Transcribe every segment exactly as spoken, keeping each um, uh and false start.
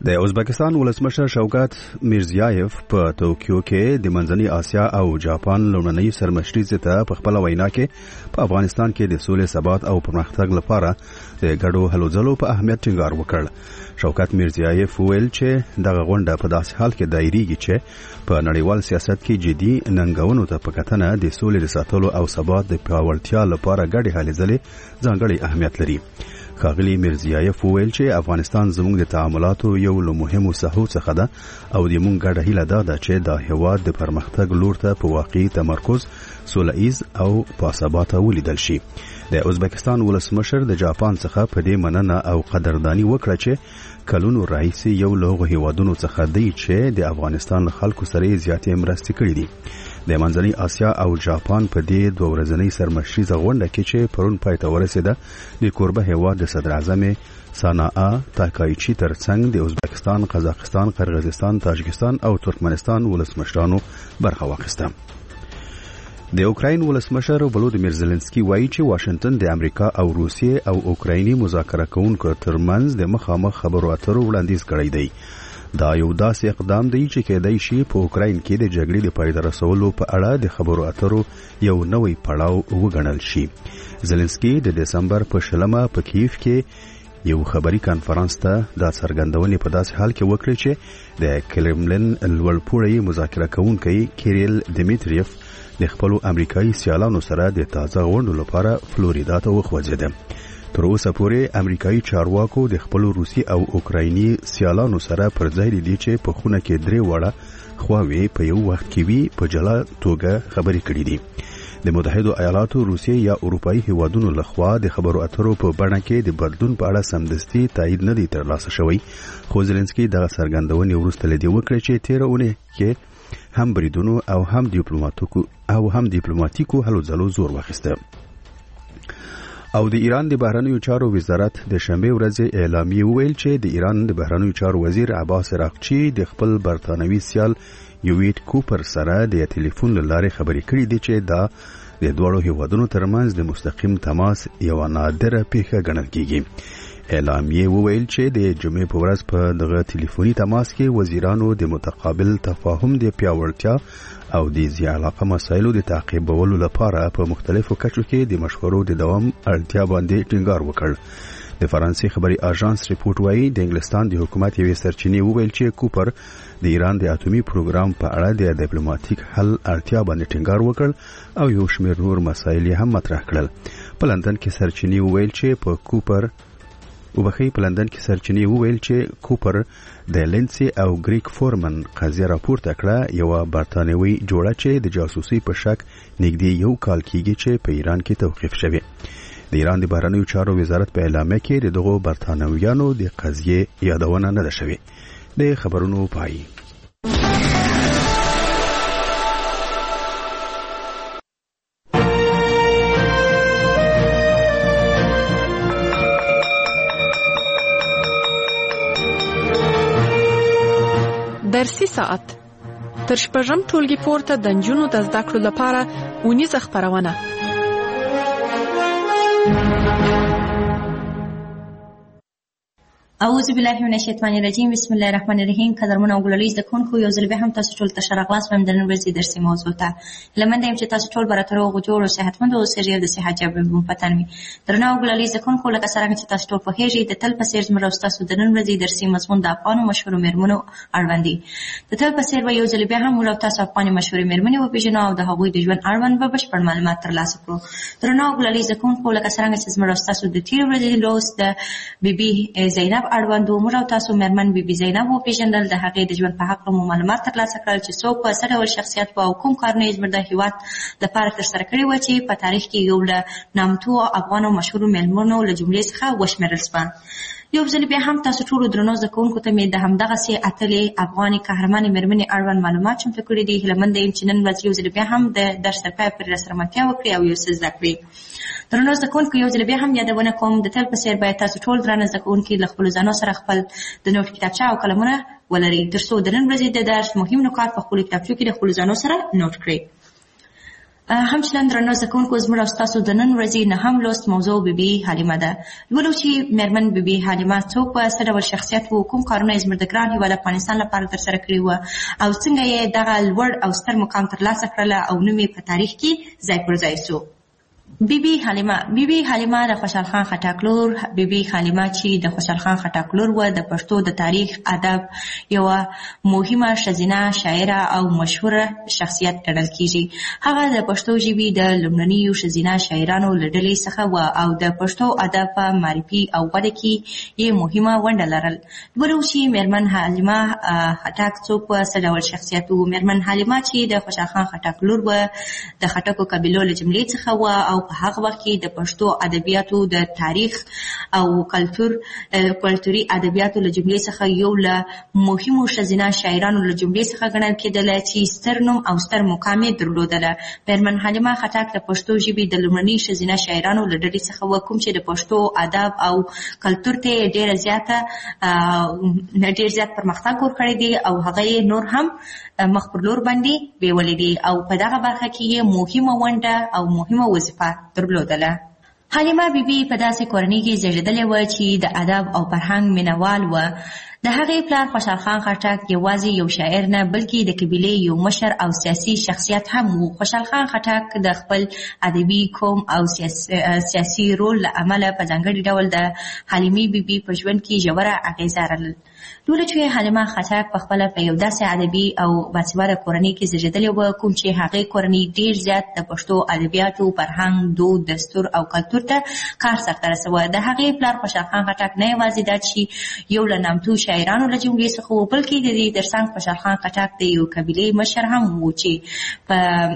د ازبکستان ولسمشر شوکت میرزیایف په توکیو کې د منځنۍ اسیا او جاپان لومړنۍ سرمشري ته په خپل وینا کې په افغانستان کې د سولې ثبات او پرمختګ لپاره د ګډو هلو ځلو په اهمیت ټینګار وکړ. شوکت میرزیایف ویل چې دغه غونډه په داسې حال کې دایریږي چې په نړیوال سیاست کې جدي ننګونو ته په کتنه د سولې د ساتلو او ثبات د پیاوړتیا لپاره ګډې هلې ځلې ځانګړی اهمیت لري. ښاغلي میرزیایف ویل چې افغانستان زموږ د تعاملاتو یو له مهمو ساحو څخه ده او د موږ ګډه هیله دا ده چې دا هېواد د پرمختګ لور ته په واقعي تمرکز سوله ایز او باثباته ولیدل شي. د ازبکستان ولسمشر د جاپان څخه په دې مننه او قدرداني وکړه چې کلونو راهیسې یو له هغو هېوادونو څخه دی چې د افغانستان له خلکو سره یې زیاتې مرستې کړې دي. د منځنۍ اسیا او جاپان په دې دوه ورځنۍ سرمشریزه غونډه کې چې پرون پای ته ورسېده د کوربه هېواد د صدر اعظم ساناء تاکایچي ترڅنګ د ازبکستان، قزاقستان، قرغیزستان، تاجکستان او ترکمنستان ولسمشرانو برخه واخیسته. د اوکراین ولسمشر ولودیمیر زيلنسکي وایي چې واشنگټن د امریکا او روسیې او اوکرایني مذاکره کوونکو ترمنځ د مخامخ خبرو اترو وړاندیز کړی دی. دا یو داسې اقدام دی چې کېدای شي په اوکراین کې د جګړې د پای ته رسولو په اړه د خبرو اترو یو نوی پړاو وګڼل شي. زيلنسکي د دسمبر په شلمه په کیف کې یو خبري کانفرنس ته د څرګندونې په داسې حال کې وکړي چې د کرملن لوړپوړی مذاکره کوونکی کیریل دیمیتریف د خپل امریکایي سیالانو سره د تازه غونډو لپاره فلوریدا ته وخوځېده. تر اوسه پورې امریکایي چارواکو د خپل روسي او اوکرایني سیالانو سره پر ځای دي چې په خونه کې درې وړه خواوې په یو وخت کې وي په جلا توګه خبرې کړې دي. د متحده ایالاتو، روسیې یا اروپאי هیوادونو لخوا د خبرو اترو په بڼه کې د بدلون په اړه سمدستي تایید نه دی ترلاسه شوی، خو زيلنسکي دغه څرګندونې وروسته لدی وکړه چې تیر اونۍ کې هم بریدونو او هم ډیپلوماټیکو او هم ډیپلوماټیکو هلو ځلو زور واخیسته. او د ایران د بهرنیو چارو وزارت د شنبه ورځ اعلامیه ویل چې د ایران د بهرنیو چارو وزیر عباس راقچي د خپل برتانوي سیال یویټ کوپر سره د ټلیفون لارې خبرې کړې دي چې دا د دوړو هیوادونو ترمنځ د مستقیم تماس یو نادره پیښه ګڼل کیږي. اعلامیه ویل چې د جمعې په ورځ په دغه ټلیفوني تماس کې وزیرانو د متقابل تفاهم د پیاوړتیا او د ذی علاقه مسایلو د تعقیبولو لپاره په مختلفو کچو کې د مشورو د دوام اړتیا باندې ټینګار وکړ. د فرانسې خبري اژانس ریپورت وايي د انګلستان د حکومت یوې سرچینې وویل چې کوپر د ایران د اټومي پروګرام په اړه د ډیپلوماټیک حل اړتیا باندې ټینګار وکړ او یو شمېر نور مسایل هم مطرح کړل. په لندن کې سرچینې وویل چې په کوپر وبخي په لندن کې سرچینې وویل چې کوپر د لینسي او گریک فورمن قضیه راپورته کړه، یو برتانوي جوړه چې د جاسوسي په شک نږدې یو کال کېږي چې په ایران کې توقیف شوی. د ایران د بهرنیو چارو وزارت په اعلامیه کې د دغو برتانویانو د قضیې یادونه نه ده شوې. د خبرونو پای. درسي ساعت تر شپږم ټولګي پورته د نجونو د زده کړو لپاره اونیزه خپرونه. اعوذ بالله من الشیطان الرجیم. بسم الله الرحمن الرحیم. قدرمن او ګللیز د کونکو یو ځل به هم تاسو ټول ته شرغلاس وم د نن ورځې درسي موضوع ته لمنده يم چې تاسو ټول براتر او جوړ او صحتمند او سریع د صحت جواب مو پتن وي. درنه او ګللیز د کونکو لکه څنګه چې تاسو ټول په هیڅ د تل په سیر زموږ او تاسو د نن ورځې درسي مضمون د افغان مشهور میرمنو اړوند دي. د تل په سیر به یو ځل به هم ولو تاسو افغان مشهور میرمنې او پیژنو او د هغوی د ژوند اړوند به بشپړ معلومات ترلاسه کړو. درنه او ګللیز د کونکو لکه څنګه چې زموږ او تاسو د تیر ورځې لوست د بیبي زینب اړوند او تاسو مرمن بیبي زینب او پیژندل د هغې د ژوند په حق مو معلومات ترلاسه کړل چې څوک په څه ډول شخصیت او کوم کارونه یې زموږ د هېواد لپاره ترسره کړي وو چې په تاریخ کې یو له نامتو افغان او مشهورو میرمنو له جملې څخه وشمېرل سوه. یو ځل بیا هم تاسو ټولو درنو زده کوونکو ته مې د همدغسې اتلې افغاني قهرمانې میرمنې اړوند معلومات چمتو کړي دي. هیله منده یم چې نن ورځ یو ځل بیا هم د درس تر پایه پورې راسره ملتیا وکړي او یو څه زده کړي. درنو زده کوونکو یو ځل بیا هم یادونه کوم د تل په څېر باید تاسو ټول درانه زده کوونکي له خپلو ځانو سره خپل د نوټ کتابچه او قلمونه ولري تر څو د نن ورځې د درس مهم نکات په خپلو کتابچو کې د خپلو ځانو سره نوټ کړئ. همچنان درنو زده کوونکو زموږ او ستاسو د نن ورځې نهم لوست موضوع بیبي حلیمه ده. لولو چې میرمن بیبي حلیمه څوک وه، څه ډول شخصیت و، کوم کارونه یې زموږ د ګران هېواد افغانستان لپاره ترسره کړي وه او څنګه یې دغه لوړ او ستر مقام ترلاسه کړله او نوم یې په تاریخ کې ځای پر ځای سو. بیبي حلیمه بیبي حلیمه د خوشحال خان خټک لور. بیبي حلیمه چې د خوشحال خان خټک لور وه، د پښتو د تاریخ ادب یوه مهمه ښځینه شاعره او مشهوره شخصیت ګڼل کیږي. هغه د پښتو ژبې د لومړنیو ښځینه شاعرانو له ډلې څخه وه او د پښتو ادب په معرفي او وده کې یې مهمه ونډه لرل. ولو چې میرمن حلیمه خټک څوک وه، څه ډول شخصیت و. میرمن حلیمه چې د خوشحال خان خټک لور وه، د خټکو قبیلو له جملې څخه وه او په هغه وخت کې د پښتو ادبیاتو د تاریخ او کلتور کلتوري ادبیاتو له جملې څخه یو له مهمو ښځینه شاعرانو له جملې څخه ګڼل کېدله چې ستر نوم او ستر مقام یې درلودله. میرمن حلیمه خټک د پښتو ژبې د لومړني ښځینه شاعرانو له ډلې څخه وه، کوم چې د پښتو ادب او کلتور ته ډېره زیاته ډېر زیات پرمختګ ورکړی دی او هغه یې نور هم مخ پر لور باندې بیولې دي او په دغه برخه کې یې مهمه ونډه او مهمه وظیفه درلودله. حلیمه بیبي په داسې کورنۍ کې زیږېدلې وه چې د ادب او فرهنګ مینوال وه. د هغې پلار خوشحال خان خټک یوازې یو شاعر نه بلکې د قبیلې یو مشر او سیاسي شخصیت هم و. خوشحال خان خټک د خپل ادبي قوم او سیاسي رول له امله په ځانګړي ډول د حلیمې بیبي په ژوند کې ژوره اغیزه لرله. لوله چې حلیمه خټک په خپله په یو داسې ادبي او باسواده کورنۍ کې زیږېدلې وه کوم چې هغې کورنۍ ډېر زیات د پښتو ادبیاتو، فرهنګ، دود، دستور او کلتور ته کار سرته رسوه. د هغې پلار خوشحال خان خټک نه یوازې دا چې یو له نامتو شاعرانو له جملې څخه و، بلکې د دې ترڅنګ خوشحال خان خټک د یو قبیلې مشر هم و چې په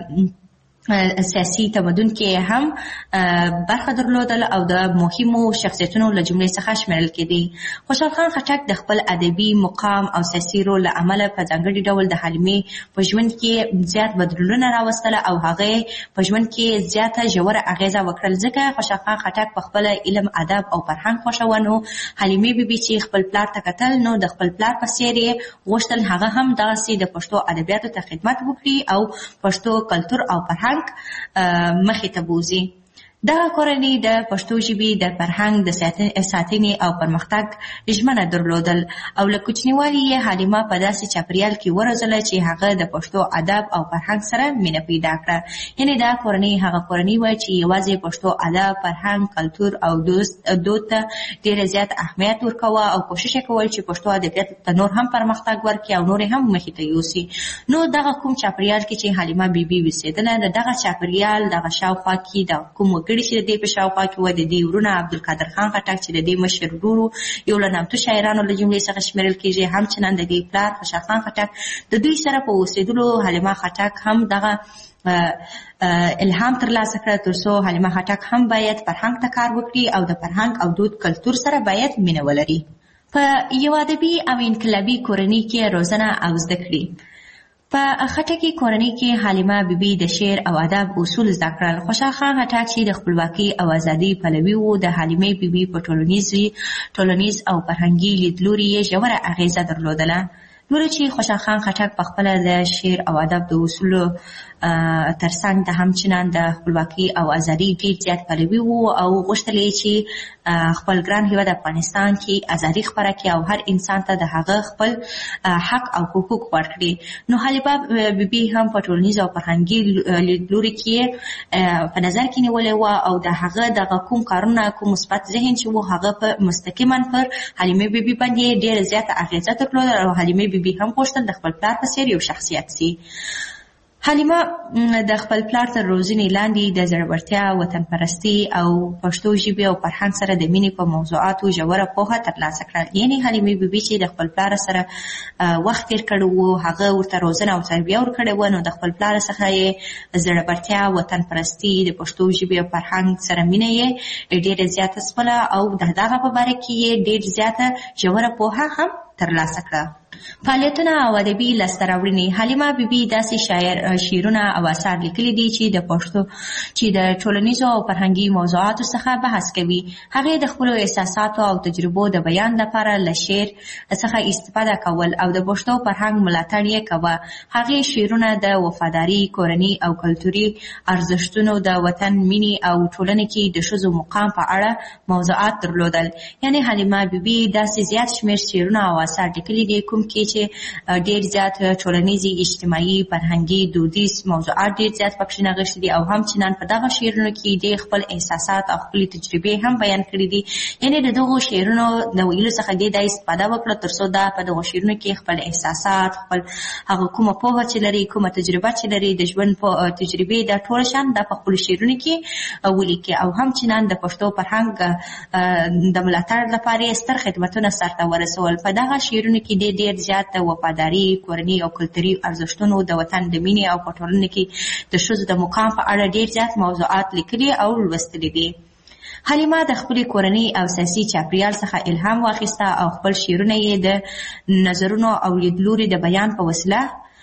سیاسي تمدن کې هم برخه درلودل او د مهمو شخصیتونو له جملې څخه شمیرل کېدی. خوشحال خان خټک د خپل ادبي مقام او سیاسي رول له امله په ځانګړي ډول د حلیمې په ژوند کې زیات بدلونونه راوستله او هغه په ژوند کې زیاته ژوره اغیزه وکړل. ځکه خوشحال خان خټک په خپل علم، ادب او فرهنګ خوښاوه، نو حلیمې بیبي چې خپل پلار ته کتل نو د خپل پلار په څېر یې غوښتل هغه هم دغسې د پښتو ادبیاتو ته خدمت وکړي او پښتو کلتور او فرهنګ مخې ته بوزي. دغه کورنۍ د پښتو ژبې د فرهنګ د ساتنې او پرمختګ ژمنه درلودل او له کوچنیوالي یې حلیمه په داسې چاپریال کې وروزله چې هغه د پښتو ادب او فرهنګ سره مینه پیدا کړه. یعنې دا کورنۍ هغه کورنۍ وه چې یوازې پښتو ادب، فرهنګ، کلتور او دود ته ډېره زیات اهمیت ورکوه او کوشش یې کول چې پښتو ادبیاتو ته نور هم پرمختګ ورکړي او نور هم مخې ته یوسي. نو دغه کوم چاپریال کې چې حلیمه بیبي اوسېدله، د دغه چاپریال دغه شاوخوا کې د کوم وګړي چې د دې په شاوخوا کې وه، د دې ورونه عبدالقادر خان خټک چې د دې مشر ورور یو له نامتو شاعرانو له جملې څخه شمیرل کېږي، همچنان د دې پلار خوشحال خان خټک، د دوی سره په اوسېدلو حلیمه خټک هم دغه الهام ترلاسه کړه تر څو حلیمه خټک هم باید فرهنګ ته کار وکړي او د فرهنګ او دود کلتور سره باید مینه ولري. په یو ادبي او انقلابي کورنۍ کې روزنه او زده کړې. په خټکي کورنۍ کې حلیمه بیبي د شعر او ادب اصول زده کړل. خوشحال خان خټک چې د خپلواکۍ او ازادۍ پلوي و، د حلیمې بیبي په ټولنیز او فرهنګي لیدلوري یې ژوره اغیزه درلودله. لوله چې خوشحال خان خټک په خپله د شعر او ادب د اصولو ترڅنګ د همچنان د خپلواکۍ او ازادۍ ډېر زیات پلوي و او غوښتل یې چې خپل ګران هېواد افغانستان کې ازادي خپره کړي او هر انسان ته د هغه خپل حق او حقوق ورکړي. نو حلیمه بیبي هم په ټولنیز او فرهنګي لیدلوري کې په نظر کې نیولې وه او د هغه دغه کوم کارونه، کوم مثبت ذهن چې و، هغه په مستقیما پر حلیمې بیبي باندې ډېره زیاته اغېزه درلوده او حلیمې بیبي هم غوښتل د خپل پلار په څېر یو شخصیت سي. حلیمه د خپل پلار تر روزنې لاندې د زړورتیا، وطن پرستۍ او پښتو ژبې او فرهنګ سره د مینې په موضوعاتو ژوره پوهه ترلاسه کړه. یعنې حلیمې بیبي چې د خپل پلار سره وخت تېر کړی و، هغه ورته روزنه او تربیه ورکړې وه، نو د خپل پلار څخه یې زړورتیا، وطن پرستۍ، د پښتو ژبې او فرهنګ سره مینه یې ډېره زیاته سپله او د دغه په باره کې یې ډېر زیاته ژوره پوهه هم ترلاسه کړه. فعالیتونه او ادبي لاسته راوړنې. حلیمه بیبي داسې شاعر شعرونه او اثار لیکلي دي چې د پښتو چې د ټولنیزو او فرهنګي موضوعاتو څخه بحث کوي. هغې د خپلو احساساتو او تجربو د بیان لپاره له شعر څخه استفاده کول او د پښتو فرهنګ ملاتړ یې کوه. هغې شعرونه د وفاداري، کورني او کلتوري ارزښتونو، د وطن مینې او ټولنې کې د ښځو مقام په اړه موضوعات درلودل. یعنې حلیمه بیبي داسې زیات شمېر شعرونه او اثار لیکلي دي کوم کې چې ډېر زیات ټولنیزي، اجتماعي، فرهنګي، دودیز موضوعات ډېر زیات پکې نغښتي دي او همچنان په دغه شعرونو کې د خپل احساسات او خپلې تجربې هم بیان کړي دي. یعنې د دغو شعرونو د ویلو څخه دې دا استفاده وکړه تر څو دا په دغو شعرونو کې خپل احساسات، خپل هغه کومه پوهه چې لري، کومه تجربه چې لري، د ژوند تجربې دا ټول شان دا په خپلو شعرونو کې ولیکي او همچنان د پښتو فرهنګ د ملاتړ لپاره ستر خدمتونه سرته ورسول. په دغه شعرونو کې د ډېر زیات د وفاداري، کورني او کلتوري ارزښتونو، د وطن د مینې او په ټولنه کې د ښځو د مقام په اړه ډېر زیات موضوعات لیکلي او لوستلي دي. حلیمه د خپلې کورنۍ او سیاسي چاپریال څخه الهام واخیسته او خپل شعرونه یې د نظرونو او لیدلوري د بیان په وسیله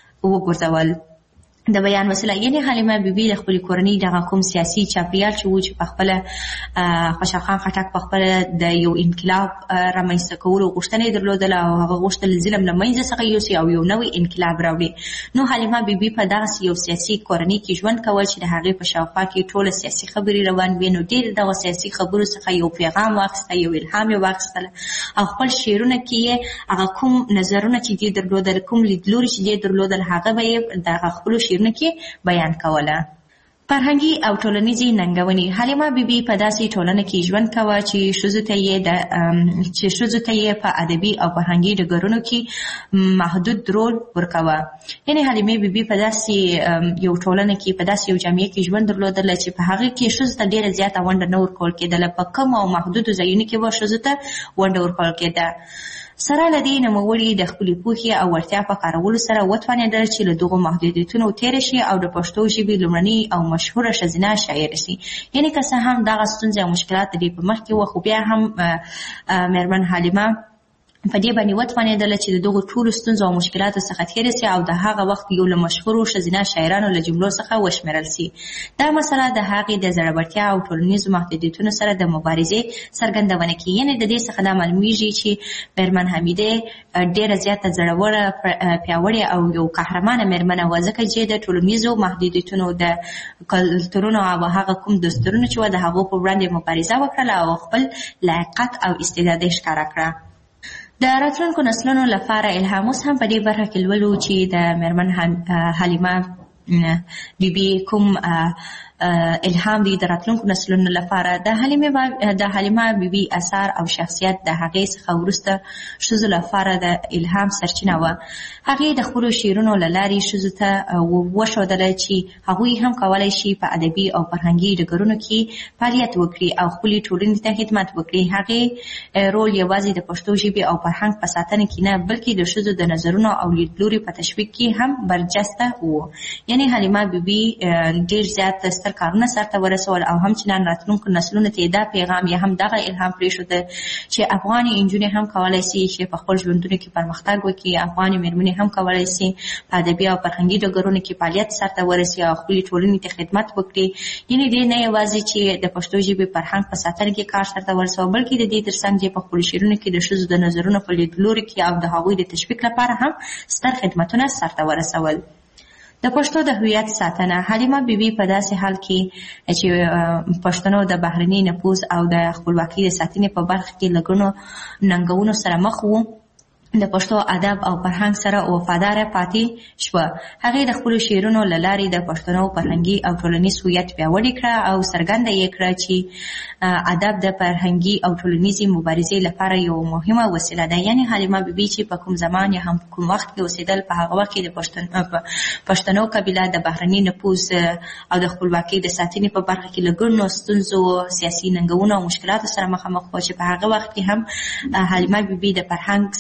وګرځول. د بیان وسیله یعنې حلیمه بیبي د خپلې کورنۍ دغه کوم سیاسي چاپریال چې و چې په خپله خوشحال خان خټک په خپله د یو انقلاب رامنځته کولو غوښتنه یې درلودله او هغه غوښتل ظلم له منځه څخه یوسي او یو نوی انقلاب راوړي. نو حلیمه بیبي په دغسې یو سیاسي کورنۍ کې ژوند کوه چې د هغې په شاوخوا کې ټوله سیاسي خبرې روان وي. نو ډېر دغه سیاسي خبرو څخه یو پیغام واخیسته، یو الهام یې واخیستله او خپل شعرونه کې یې هغه کوم نظرونه چې دې درلودل، کوم لیدلوري چې دې درلودل، هغه به یې دغه خپلو شعرونه کې بیان کوله. فرهنګي او ټولنیزې ننګونې. حلیمه بیبي په داسې ټولنه کې ژوند کوه چې ښځو ته یې د چې ښځو ته یې په ادبي او فرهنګي ډګرونو کې محدود رول ورکوه. یعنې حلیمه بیبي په داسې یو ټولنه کې، په داسې یو جامعه کې ژوند درلودله چې په هغې کې ښځو ته ډېره زیاته ونډه نه ورکول کېدله. په کمو او محدودو ځایونو کې به ښځو ته ونډه ورکول کېده. سره له دې نوموړي د خپلې پوهې او وړتیا په کارولو سره وتوانېدل چې له دغو محدودیتونو تېره شي او د پښتو ژبې لومړنۍ او مشهوره ښځینه شاعره شي. یعنې که څه هم دغه ستونزې او مشکلات د دې په مخ کې وه، خو بیا هم مېرمن حلیمه په دې باندې وتوانېدله چې د دغو ټولو ستونزو او مشکلاتو څخه تېره سي او د هغه وخت یو له مشهورو ښځینه شاعرانو له جملو څخه وشمېرل سي. دا مسله د هغې د زړورتیا او ټولنیزو محدودیتونو سره د مبارزې څرګندونه کوي. یعنې د دې څخه دا معلومیږي چې مېرمن حمیدې ډېره زیاته زړوره، پیاوړې او یو قهرمانه مېرمنه وه، ځکه چې د ټولنیزو محدودیتونو، د کلتورونو او هغه کوم دستورونه چې وه د هغو په وړاندې مبارزه وکړله او خپل لایقت او استعداد یې ښکاره کړه. د راتلونکو نسلونو لپاره الهام. اوس هم په دې برخه کې لولو چې د مېرمن حلیمه بیبي کوم الهام دی د راتلونکو نسلونو لپاره. د حلیمه د حلیمه بیبي اثار او شخصیت د هغې څخه وروسته ښځو لپاره د الهام سرچینه وه. هغې د خپلو شعرونو له لارې ښځو ته وښودله چې هغوی هم کولی شي په ادبي او فرهنګي ډګرونو کې فعالیت وکړي او خپلې ټولنې ته خدمت وکړي. هغې رول یوازې د پښتو ژبې او فرهنګ په ساتنه کې نه، بلکې د ښځو د نظرونو او لیدلوري په تشویق کې هم برجسته و. یعنې حلیمه بیبي ډېر زیات ستر کارونه سرته ورسول او همچنان راتلونکو نسلونو ته دا پیغام یا هم دغه الهام پرېښوده چې افغاني نجونې هم کولی شي چې په خپل ژوندونو کې پرمختګ وکړي. افغاني مېرمنې هم کولی شي په ادبي او فرهنګي ډګرونو کې فعالیت سرته ورسي او خپلې ټولنې ته خدمت وکړي. یعنې دې نه یوازې چې د پښتو ژبې فرهنګ په ساتنه کې کار سرته ورسوه، بلکې د دې تر څنګ چې په خپلو شعرونو کې د ښځو د نظرونو په لیدلوري کې او د هغوی د تشویق لپاره هم ستر خدمتونه سرته ورسول. د پښتو د هویت ساتنه. حلیمه بیبي په داسې حال کې چې پښتنو د بهرني نفوذ او د خپلواکۍ د ساتنې په برخه کې له ګڼو ننګونو سره مخ وو، د پښتو ادب او فرهنګ سره وفاداره پاتې شوه. هغې د خپلو شعرونو له لارې د پښتنو فرهنګي او ټولنیز هویت پیاوړی کړه او څرګنده یې کړه چې ادب د فرهنګي او ټولنیزې مبارزې لپاره یو مهمه وسیله ده. یعنې حلیمه بیبي چې په کوم زمان یا هم کوم وخت کې اوسېدل، په هغه وخت کې د پښتنو قبیله د بهرني نفوذ او د خپلواکۍ د ساتنې په برخه کې له ګڼو ستونزو، سیاسي ننګونو او مشکلاتو سره مخامخ وه چې په هغه وخت کې هم حلیمه بیبي د فرهنګ سره وفاداره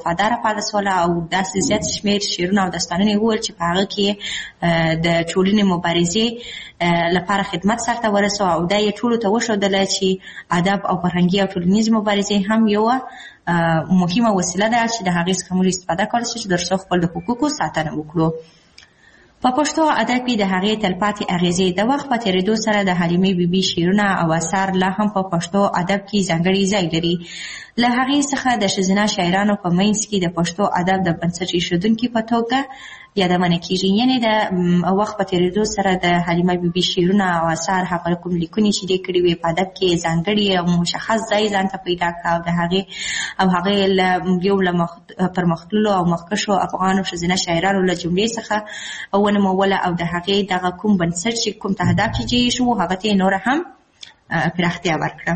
وفاداره پاتې سوله او داسې زیات شمېر شعرونه او داستانونه یې وویل چې په هغه کې د ټولنې مبارزې لپاره خدمت سرته ورسو او دا یې ټولو ته وښودله چې ادب او فرهنګي او ټولنیزې مبارزې هم یوه مهمه وسیله ده چې د هغې څخه موږ استفاده کولی شو چې تر څو خپل د حقوقو ساتنه وکړو. په پښتو ادب کې د هغې تلپاتې اغیزې د وخت په تېرېدو سره د حلیمې بیبي شعرونه او اثار لا هم په پښتو ادب کې ځانګړی ځای لري. له هغې څخه د ښځینه شاعرانو په منځ کې د پښتو ادب د بنسټ ایښودونکي په توګه یادونه کېږي. یعنې د وخت په تېرېدو سره د حلیمه بیبي شعرونه او اثار هغه کوم لیکنې چې دې کړي وې په ادب کې ځانګړي او مشخص ځای ځان ته پیدا کړه او د هغې او هغې له یو له پرمختللو او مخکښو افغانو ښځینه شاعرانو له جملې څخه ونوموله او د هغې دغه کوم بنسټ چې کوم تهداب چې جوړ شو هغه ته یې نوره هم پراختیا ورکړه.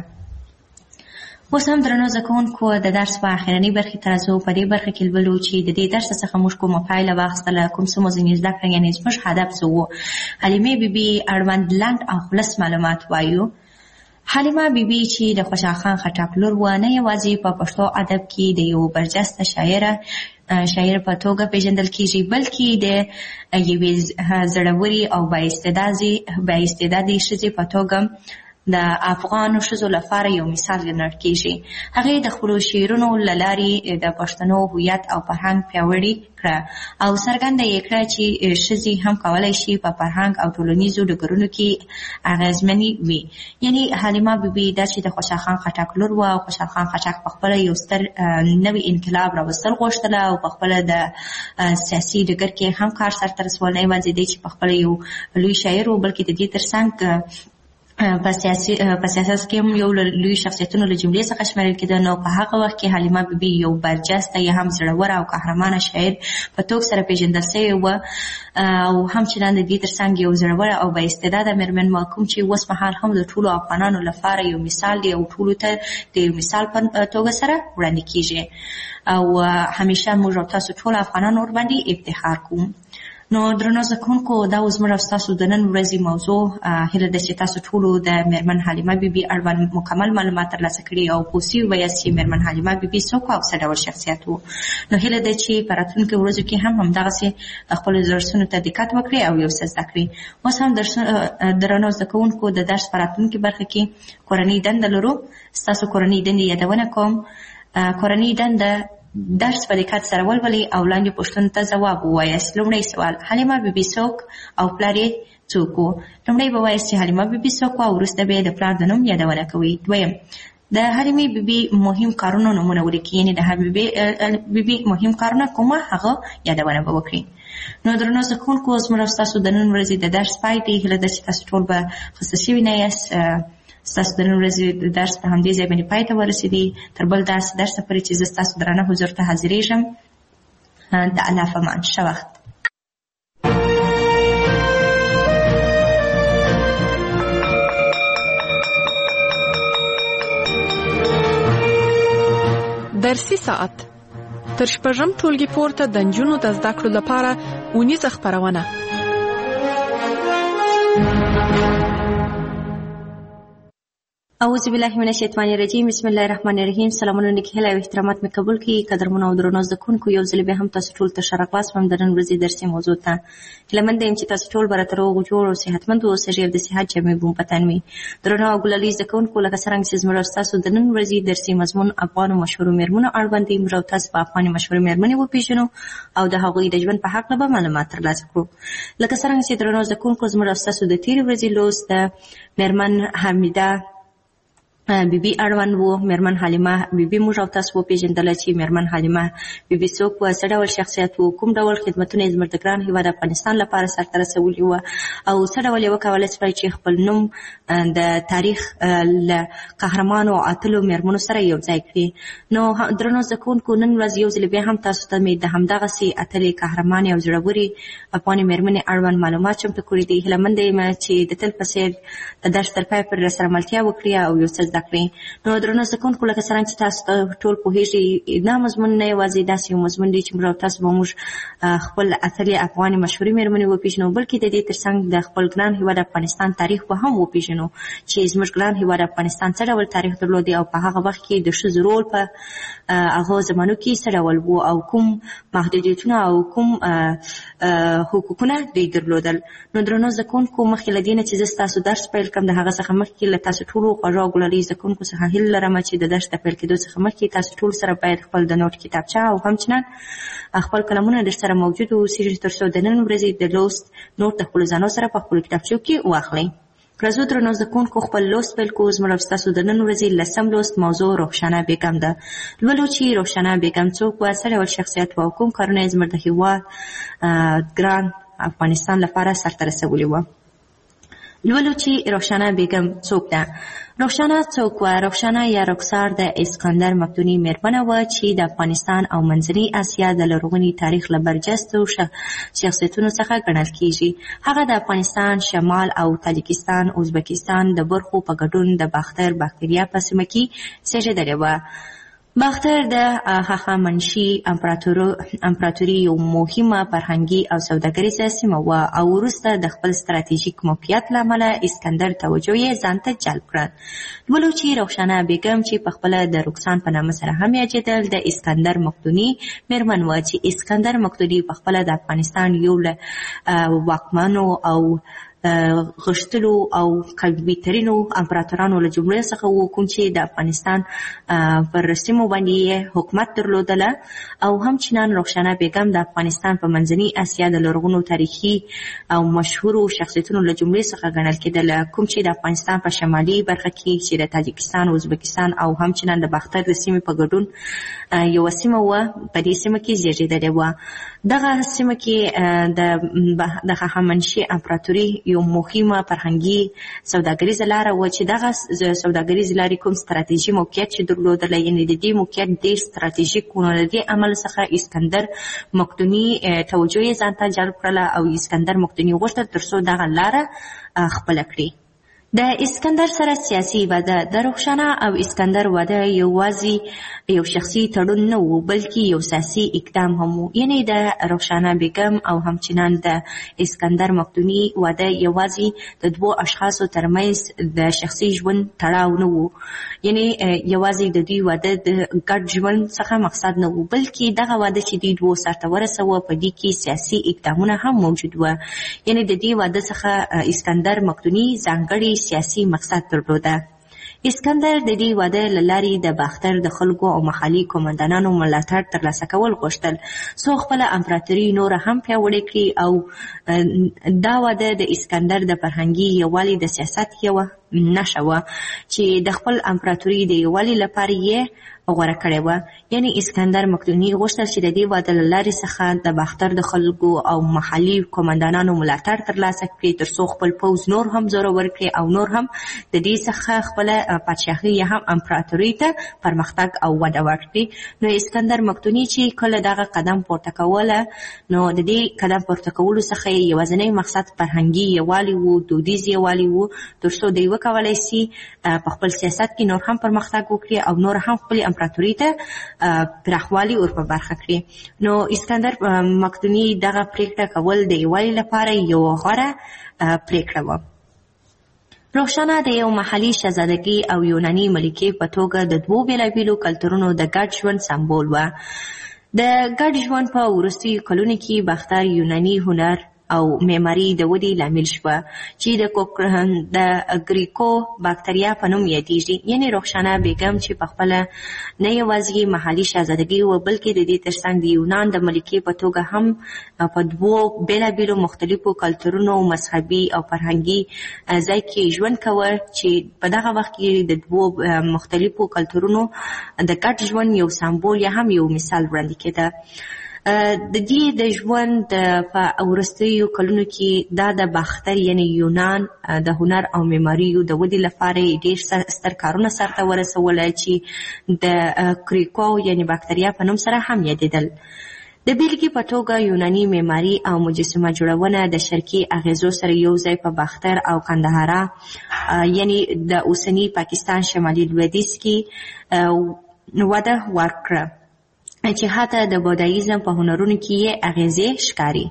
اوس هم درنو زده کوونکو د درس په اخرنۍ برخې ته راځو. په دې برخه کې لولو چې د دې درس څخه موږ کومه پایله واخیستله، کوم څه مو ځینې زده کړه، یعنې زموږ هدف څه و. حلیمې بیبي اړوند لنډ او خلص معلومات وایو. حلیمه بیبي چې د خوشحال خان خټک لور وه، نه یوازې په پښتو ادب کې د یو برجسته شاعره شاعر په توګه پیژندل کېږي، بلکې د یوې زړورې او بااستعدادې ښځې په توګه د افغانو ښځو لپاره یو مثال ګڼل کېږي. هغې د خپلو شعرونو له لارې د پښتنو هویت او فرهنګ پیاوړي کړه او څرګنده یې کړه چې ښځې هم کولی شي په فرهنګ او ټولنیزو ډګرونو کې اغېزمنې وي. یعنې حلیمه بیبي دا چې د خوشحال خان خټک لور وه او خوشحال خان خټک پخپله یو ستر نوی انقلاب راوستل غوښتله او پخپله د سیاسي ډګر کې هم کار سرته رسول، نه یوازې دی چې پخپله یو لوی شاعر و، بلکې د دې تر څنګ په سیاست کې هم یو لوی شخصیتونو له جملې څخه شمېرل کېده. نو په هغه وخت کې حلیمه بیبي یو برجسته یا هم زړوره او قهرمانه شاعر په توګه سره پیژندل شوې وه او هم چې د دې تر څنګ یو زړوره او بااستعداده مېرمن وه، کوم چې اوس مهال هم د ټولو افغانانو لپاره یو مثال دی او ټولو ته د یو مثال په توګه سره وړاندې کېږي او همیشه موږ او تاسو ټول افغانان ورباندې افتخار کوو. نو درنو زده کوونکو، دا اوس زموږ او ستاسو د نن ورځې موضوع. هیله ده چې تاسو ټولو د مېرمن حلیمه بیبي اړوند مکمل معلومات ترلاسه کړي او پوه سوي ویاست چې مېرمن حلیمه بیبي څوک او څه ډول شخصیت و. نو هیله ده چې په راتلونکو ورځو کې هم همدغسې خپلو درسونو ته دقت وکړئ او یو څه زده کړئ. اوس هم درنو زده کوونکو، د درس په راتلونکې برخه کې کورنۍ دنده لرو. ستاسو کورنۍ دندې یادونه کوم. کورنۍ دنده درس په دقت سره ولولئ او لاندې پوښتنو ته ځواب ووایاست. لومړی سوال: حلیمه بیبي څوک او پلار یې څوک و؟ لومړی به وایاست چې حلیمه بیبي څوک و او وروسته به یې د پلار د نوم یادونه کوئ. دویم: د حلیمې بیبي مهم کارونو نومونه ولیکئ، یعنې د حلیمې بیبي مهم کارونه کومه هغه یادونه به وکړئ. نو درنو زده کوونکو، زموږ او ستاسو د نن ورځې د درس پای دی. هیله ده چې تاسو ټول به خسته شوي نه یاست. ستاسو د نن ورځې درس په همدې ځای باندې پای ته ورسېدی. تر بل داسې درسه پورې چې زه ستاسو درانه حضور ته حاضرېږم. د الله په امان. ښه وخت. درسي ساعت تر شپږم ټولګي پورته د نجونو د زده کړو لپاره اونیزه خپرونه. اعوذ بالله من الشیطان الرجیم. بسم الله الرحمن الرحیم. سلامونه نیک هیله او احترامات مې قبول کړئ. قدرمنو او درنو زده کوونکو، یو ځل بیا هم تاسو ټول ته ښه راغلاست وم د نن ورځې درسي موضوع ته. هیله مند یم چې تاسو ټول به راته روغ جوړ او صحتمند اوسئ او د صحت جامې به مو په تن وي. درنو او ګلالي زده کوونکو، لکه څرنګه چې زموږ او ستاسو د نن ورځې درسي مضمون افغانو مشهورو مېرمنو اړوند دی، موږ او تاسو به افغاني مشهورې مېرمنې وپېژنو او د هغوی د ژوند په هکله به معلومات ترلاسه کړو. لکه څرنګه چې درنو زده کوونکو، زموږ او ستاسو د تېرې ورځې لوست د مېرمن حمیده بیبي اړوند وو. مېرمن حلیمه بیبي موږ او تاسو وپېژندله چې مېرمن حلیمه بیبي څوک وه، څه ډول شخصیت و، کوم ډول خدمتونه یې زموږ د ګران هېواد افغانستان لپاره سرته رسولي وه او څه ډول یې وکولی شوی چې خپل نوم د تاریخ له قهرمانو او اتلو مېرمنو سره یو ځای کړي. نو درنو زده کوونکو، نن ورځ یو ځل بیا هم تاسو ته مې د همدغسې اتلې قهرمانې او زړورې افغاني مېرمنې اړوند معلومات چمتو کړي دي. هیله منده یم چې د تل په څېر د درس تر پایه پورې راسره ملتیا وکړي او یو څه زده کړې. نو درنو زده کوونکو لکه څرنګه چې تاسو ټول پوهېږئ دا مضمون نه یوازې داسې یو مضمون دی چې موږ او تاسو به موږ خپل اتلې افغاني مشهورې مېرمنې وپېژنو، بلکې د دې تر څنګ د خپل ګران هېواد افغانستان تاریخ به هم وپېژنو چې زموږ ګران هېواد افغانستان څه ډول تاریخ درلودی او په هغه وخت کې د ښځو رول په هغه زمانو کې څه ډول و او کوم محدودیتونه او کوم حقوقونه دوی درلودل. نو درنو زده کوونکو مخکې له دې نه چې زه ستاسو درس پیل کړم د هغه څخه مخکې له تاسو ټولو خوږو او ګلالۍ زده کوونکو څخه هیله لرم چې د درس د پیل کېدو څخه مخکې تاسو ټول سره باید خپل د نوټ کتابچه او همچنان خپل قلمونه در سره موجود واوسېږي تر څو د نن ورځې د لوست نوټ د خپلو ځانو سره په خپلو کتابچو کې واخلئ. راځو درنو زده کوونکو خپل لوست پیل کوو. زموږ او ستاسو د نن ورځې لسم لوست موضوع رخشانه بیګم ده. لولو چې رخشانه بیګم څوک وه، څه ډول شخصیت وه او کوم کارونه یې زموږ د هېواد ګران افغانستان لپاره سرته رسولي وه. لولو چې رخشانه بیګم څوک ده. رخشانه څوک وه؟ رخشانه یا رخسار د اسکندر مقدوني مېرمنه وه چې د افغانستان او منځني اسیا د لرغوني تاریخ له برجستو شخصیتونو څخه ګڼل کیږي. هغه د افغانستان شمال او تاجکستان ازبکستان د برخو په ګډون د باختر باکتریا په سیمه کې زېږېدلې وه. باختر د هخامنشي امپراتوري یو مهمه فرهنګي او سوداګریزه سیمه وه او وروسته د خپل ستراتیژیک موقعیت له امله اسکندر توجه یې ځان ته جلب کړه. لولو چې رخشانه بیګم چې پخپله د رکسان په نامه سره هم یادېدل د اسکندر مقدوني مېرمن وه چې اسکندر مقدوني پخپله د افغانستان یو له واکمنو او غښتلو او قوي ترینو امپراتورانو له جملې څخه و کوم چې د افغانستان پر سیمو باندې حکومت درلودله او همچنان رخشانه بیګم د افغانستان په منځني اسیا د لرغونو تاریخي او مشهورو شخصیتونو له جملې څخه ګڼل کېدله، کوم چې د افغانستان په شمالي برخه کې چې د تاجکستان او ازبکستان او همچنان د باختر د سیمې په ګډون یوه سیمه وه، په دې سیمه کې زېږېدلې وه. دغه سیمه کې د هخامنشي امپراتوري یو مهمه فرهنګي سوداګریزه لاره وه چې دغه سوداګریزې لارې کوم ستراتیژي موقعیت چې درلودله، یعنې د دې موقعیت ډېر ستراتیژیک و. نو د دې عمل څخه اسکندر مقدوني توجه یې ځان ته جلب کړله او اسکندر مقدوني غوښتل تر څو دغه لاره خپله کړي. د اسکندر سره سیاسي واده. د رخشانه او اسکندر واده یوازې یو شخصي تړون نه و بلکې یو سیاسي اقدام هم و. یعنې د رخشانه بیګم او همچنان د اسکندر مقدوني واده یوازې د دوو اشخاصو ترمنځ د شخصي ژوند تړاو نه و، یعنې یوازې د دوی واده د ګډ ژوند څخه مقصد نه و بلکې دغه واده چې دوی دوو سرته ورسوه په دې کې سیاسي اقدامونه هم موجود وه. یعنې د دې واده څخه اسکندر مقدوني ځانګړي سیاسي مقصد درلوده. اسکندر د دې واده له لارې د باختر د خلکو او محلي قومندانانو ملاتړ ترلاسه کول غوښتل څو خپله امپراتوري نوره هم پیاوړې کړي او دا واده د اسکندر د فرهنګي یووالي د سیاست یوه نښه وه چې د خپل امپراتوري د یووالي لپاره یې غوره کړې وه. یعنې اسکندر مقدوني غوښتل چې د دې واده له لارې څخه د باختر د خلکو او محلي قومندانانو ملاتړ ترلاسه کړي تر څو خپل پوځ نور هم زورور کړي او نور هم د دې څخه خپله پادشاهي یا هم امپراتوري ته پرمختګ او وده ورکړي. نو اسکندر مقدوني چې کله دغه قدم پورته کوله نو د دې قدم پورته کولو څخه یې یوازینی مقصد فرهنګي یووالي و، دودیز یووالي و، تر څو دوی وکولی سي په خپل سیاست کې نور هم پرمختګ وکړي او نور هم خپلې امپراتوري ته پراخوالی ور په برخه کړي. نو اسکندر مقدوني دغه پریکړه کول د یووالي لپاره یو غوره پریکړه وه. رخشانه د یو محلي شهزادګۍ او یوناني ملکې په توګه د دوو بېلابېلو کلتورونو د ګډ ژوند سمبول وه. د ګډ ژوند په وروستیو کلونو کې باختر یوناني هنر او معماري د ودې لامل شوه چې د د ګریکو باکتریا په نوم یادېږي. یعنې رخشانه بیګم چې پخپله نه یوازې محلي شهزادګۍ وه بلکې د دې تر څنګ د یونان د ملکې په توګه هم په دوو بېلابېلو مختلفو کلتورونو مذهبي او فرهنګي ځای کې ژوند کوه چې په دغه وخت کې د دوو مختلفو کلتورونو د ګډ ژوند یو سمبول یا هم یو مثال وړاندې کېده. د دې د ژوند په وروستیو کلونو کې دا د باختر یعنې یونان د هنر او معماریو د ودې لپاره ډېر ستر کارونه سرته ورسوله چې د کریکو یعنې باکتریا په نوم سره هم یادېدل. د بیلګې په توګه یوناني معماري او مجسمه جوړونه د شرقي اغیزو سره یو ځای په باختر او قندهاره یعنی د اوسنی پاکستان شمالي لویدیځ کې وده ورکړه چې حتی د بودایزم په هنرونو کې یې اغیزې ښکاري.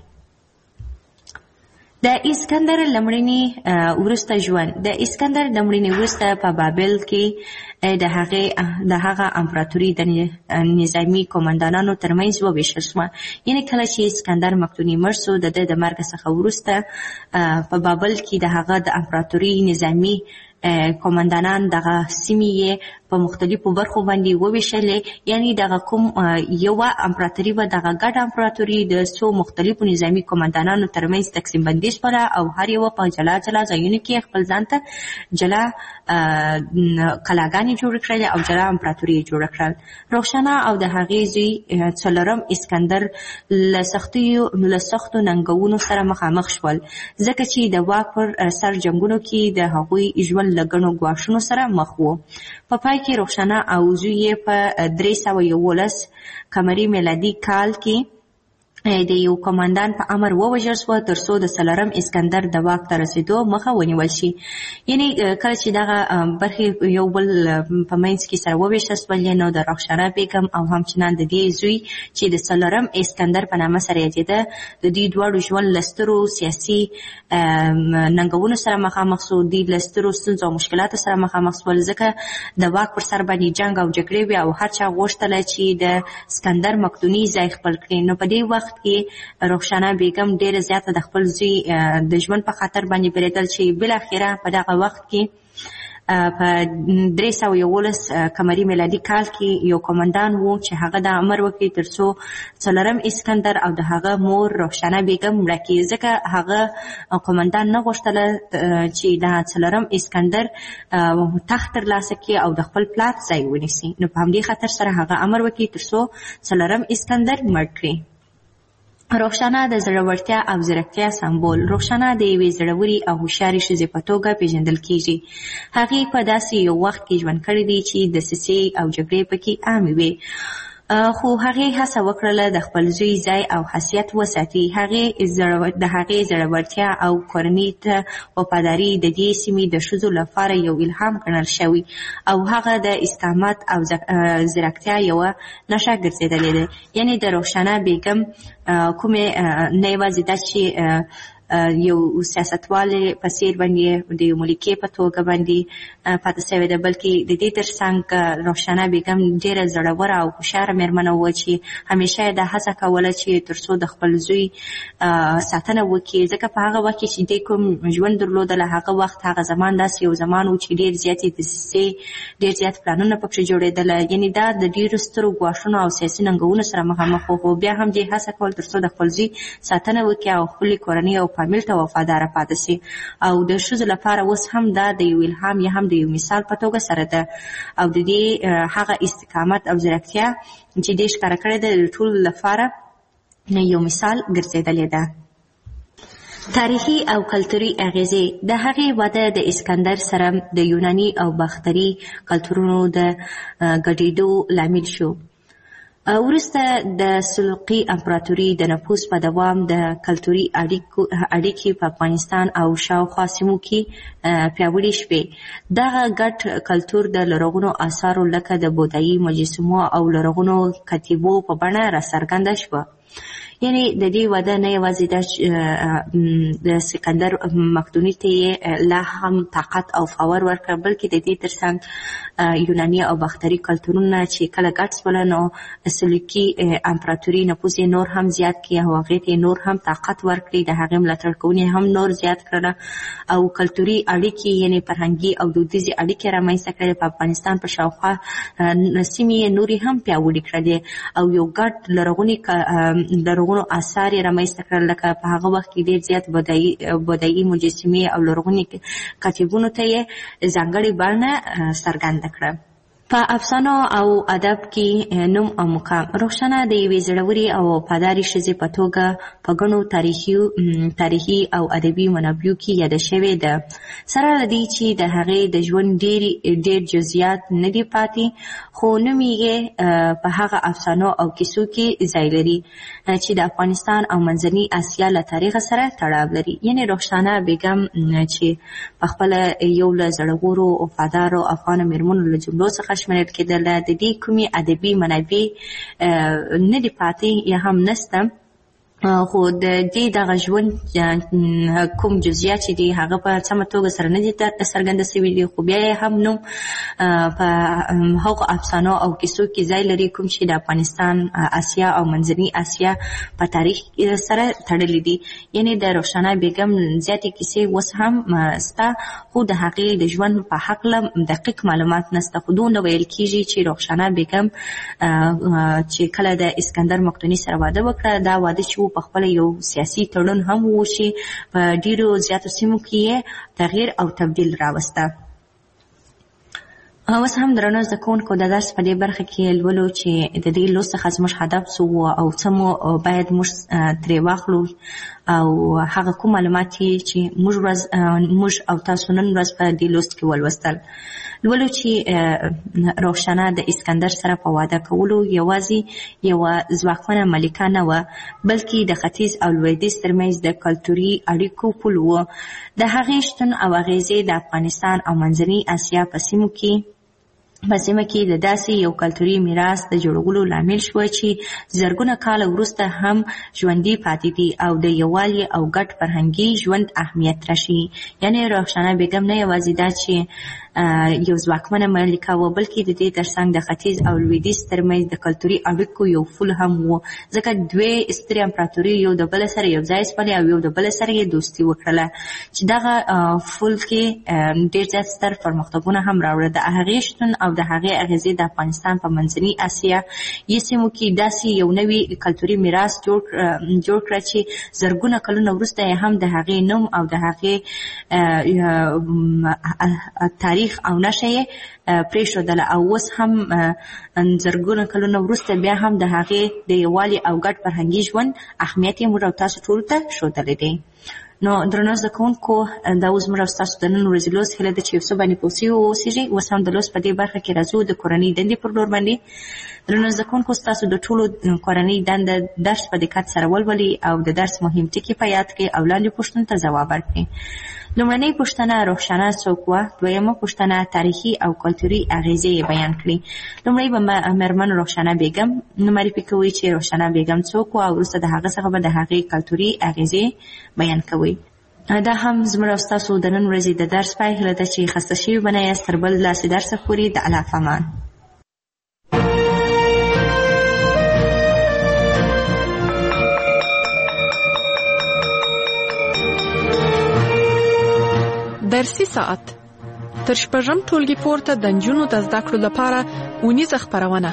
د اسکندر لمړني وروسته ژوند. د اسکندر لمړني وروسته په بابل کې د هغې د هغه امپراتوري د نظامي قومندانانو ترمنځ وویشل شوه. یعنې کله چې اسکندر مقدوني مړ شو، د ده د مرګ څخه وروسته په بابل کې د هغه د امپراتوري نظامي قومندانان دغه سیمې یې په مختلفو برخو باندې وویشلې. یعنی دغه کوم یوه امپراتوري به دغه ګډه امپراتوري د څو مختلفو نظامي قومندانانو ترمنځ تقسیم بندي شوله او هر یوه په جلا جلا ځایونو کې خپل ځان ته جلا قلاګانې جوړې کړلې او جلا امپراتوري یې جوړه کړل. روښانه او د هغې زوی څلورم اسکندر له سختیو له سختو ننګونو سره مخامخ شول، ځکه چې د واک پر سر جنګونو کې د هغوی ژوند له ګڼو ګواښونو سره مخ و. په پای کې روښانه او زوی یې په درې سوه یولس قمري میلادي کال کې د یو قومندان په امر ووژل شوه تر څو د څلورم اسکندر د واک ته رسېدو مخه ونیول شي. یعنې کله چې دغه برخې یو بل په منځ کې سره وویشل شولې، نو د رخشانه بیګم او همچنان د دې زوی چې د څلورم اسکندر په نامه سره یادېده، د دې دواړو ژوند له سترو سیاسي ننګونو سره مخامخ شو. دوی له سترو ستونزو او مشکلاتو سره مخامخ شول، ځکه د واک پر سر باندې جنګ او جګړې وې او هر چا غوښتله چې د اسکندر مقدوني ځای خپل کړي. نو په دې وخت کې رخشانه بیګم ډېره زیاته د خپل زوی د ژوند په خاطر باندې بریدل چې بالاخره په دغه وخت کې په درې سوه یولس قمري میلادي کال کې یو قومندان و چې هغه دا امر وکړي تر څو څلورم اسکندر او د هغه مور رخشانه بیګم مړه کړي، ځکه هغه قومندان نه غوښتله چې دا څلورم اسکندر تخت ترلاسه کړي او د خپل پلار ځای ونیسي. نو په همدې خاطر سره هغه امر وکړي تر څو څلورم اسکندر مړ کړي. رخشانه د زړورتیا او ځیرکتیا سمبول. رخشانه د یوې زړورې او هوښیارې ښځې په توګه پیژندل کیږي. هغې په داسې یو وخت کې ژوند کړی دی چې دسیسې او جګړې پکې عامې وې، خو هغې هڅه وکړله د خپل زوی ځای او حیثیت وساتي. هغې د هغې زړورتیا او کورنۍ ته وفاداري د دې سیمې د ښځو لپاره یو الهام ګڼل شوی او هغه د استقامت او زیرکتیا یوه نښه ګرځېدلې ده. یعنې د رخشانه بیګم کومې نه یوازې دا چې یو سیاستوالې په څېر باندې د یو ملکې په توګه باندې پاتې شوې ده، بلکې د دې تر څنګ رخشانه بیګم ډېره زړوره او هوښیاره مېرمنه وه چې همیشه یې دا هڅه کوله چې تر څو د خپل زوی ساتنه وکړي، ځکه په هغه وخت کې چې دې کوم ژوند درلودله هغه وخت هغه زمان داسې یو زمان و چې ډېر زیاتې دسیسې ډېر زیات پلانونه پکښې جوړېدله. یعنې دا د ډېرو سترو ګواښونو او سیاسي ننګونو سره مخامخ و، خو بیا هم دې هڅه کول تر څو د خپل زوی ساتنه وکړي او خپلې کورنۍ او فامیل ته وفاداره پاتې شي. او د ښځو لپاره اوس هم دا د یو الهام یا هم د یو مثال په توګه سره ده او د دې هغه استقامت او زیرکتیا چې دې ښکاره کړې ده د ټولو لپاره یو مثال ګرځېدلې ده. تاریخي او کلتوري اغیزې. د هغې وده د اسکندر سره د یوناني او باختري کلتورونو د ګډېدو لامل شو. وروسته د سلوقي امپراتوري د نفوذ په دوام د کلتوري اړیکې په افغانستان او شاوخوا سیمو کې پیاوړې شوې. دغه ګډ کلتور د لرغونو آثارو لکه د بودایي مجسمو او لرغونو کتیبو په بڼه راڅرګنده شوه. یعنې د دې وده نه یوازې دا د سکندر مقدوني ته یې لا هم طاقت او باور ورکړ، بلکې د دې تر څنګ یوناني او باختري کلتورونه چې کله ګډ شول نو سلوکي امپراتوري نفوذ یې نور هم زیات کړي او هغې ته نور هم طاقت ورکړي، د هغې ملاتړ کوونکي هم نور زیات کړله او کلتوري اړیکې یعنې فرهنګي او دودیزې اړیکې رامنځته کړې. په افغانستان په شاوخوا سیمې یې نورې هم پیاوړې کړلې او یو ګډ لرغوني لرغوني آثار یې رامنځته کړل، لکه په هغه وخت کې ډېر زیات بودایي مجسمې او لرغوني کتیبونو ته یې ځانګړې بڼه څرګنده کړه. په افسانو او ادب کې نوم او مقام روښانه د یوې زړورې او وفادارې ښځې په توګه په ګڼو تاریخي تاریخي او ادبي منابعو کې یاده شوې ده. سره له دې چې د هغې د ژوند ډېر ډېر جزئیات نه دي پاتې، خو نوم یې په هغه افسانو او کیسو کې ځای لري چې د افغانستان او منځنۍ اسیا له تاریخ سره تړاو لري. یعنې روښانه بیګم چې په خپله یو له زړورو وفادارو افغانو مېرمنو له جملو څخه شمېرل کېدله، د دې کومې ادبي منابع نه دي پاتې یا هم نسته، خو د دې دغه ژوند کوم جزئیات چې دي هغه په سمه توګه سره نه دي څرګنده سوي دي، خو بیا یې هم نوم په هغو افسانو او کیسو کې ځای لري کوم چې د افغانستان، اسیا او منځنۍ اسیا په تاریخ سره تړلي دي. یعنې د روښانه بیګم زیاتې کیسې اوس هم سته، خو د هغې د ژوند په هکله دقیق معلومات نسته. خو دومره ویل کېږي چې روښانه بیګم چې کله د اسکندر مقدوني سره واده وکړه، دا واده چې په خپل یو سیاسي تړون هم و چې په ډیرو زیاتو سیمو کې یې تغییر او تبدیل راوسته. اوس هم درنو زده کوونکو د درس په دې برخه کې لولو چې د دې لوست څخه زموږ هدف څه و او څه مو باید موږ ترې واخلو او هغه کوم معلومات چې موږ ورځ موږ او تاسو نن ورځ په دې لوست کې ولوستل. لولو چې روښانه د اسکندر سره په واده کولو یوازې یوه ځواکمنه ملکه نه وه، بلکې د ختیځ او لویدیځ ترمنځ د کلتوري اړیکو پل و. د هغې شتون او اغیزې د افغانستان او منځنۍ اسیا په سیمو کې په سیمه کې د داسې یو کلتوري میراث د جوړولو لامل شوه چې زرګونه کاله وروسته هم ژوندي پاتې دي او د یووالي او ګډ فرهنګي ژوند اهمیت راشي. یعنې روښانه بیګم نه یوازې دا چې یو ځواکمنه ملکه وه، بلکې د دې ترڅنګ د ختیځ او لویدیځ ترمنځ د کلتوري اړیکو یو پل هم و، ځکه دوې سترې امپراتورۍ یو د بل سره یو ځای شولې او یو د بل سره یې دوستي وکړله چې دغه پل کې ډېر زیات ستر پرمختګونه هم راوړل. د هغې شتون او د هغې اغیزې د افغانستان په منځنۍ اسیا یې سیمو کې داسې یو نوی کلتوري میراث جوړ جوړ کړه چې زرګونه کلونه وروسته یې هم د هغې نوم او د هغې تاریخ او نشه یې پرېښودله او اوس هم زرګونه کلونه وروسته بیا هم د هغې د یووالي او ګډ فرهنګي ژوند اهمیت یې موږ او تاسو ټولو ته ښودلی دی. نو درنو زده کوونکو، دا اوس موږ او ستاسو د نن ورځې لوست هیله ده چې یو څه باندې پوه سوي واوسېږئ. اوس هم د لوست په دې برخه کې راځو د کورنۍ دندې پر لور باندې. درنو زده کوونکو، ستاسو د ټولو کورنۍ دنده درس په دقت سره ولولئ او د درس مهم ټکي په یاد کړئ او لاندې پوښتنو ته ځواب ورکړئ. لومړنۍ پوښتنه روښانه څوک وه؟ دویمه پوښتنه تاریخي او کلتوري اغیزې یې بیان کړي. لومړی به مېرمن روښانه بیګم معرفي کوئ چې روښانه بیګم څوک وه او وروسته د هغه څخه به د هغې کلتوري اغیزې بیان کوئ. دا هم زموږ او ستاسو د نن ورځې د درس پای هیله ده چې خسته شوي به نه یاست. تر بل داسې درسه پورې د الله په امان. درسي ساعت تر شپږم ټولګي پورته د نجونو د زده کړو لپاره اونیزه خپرونه.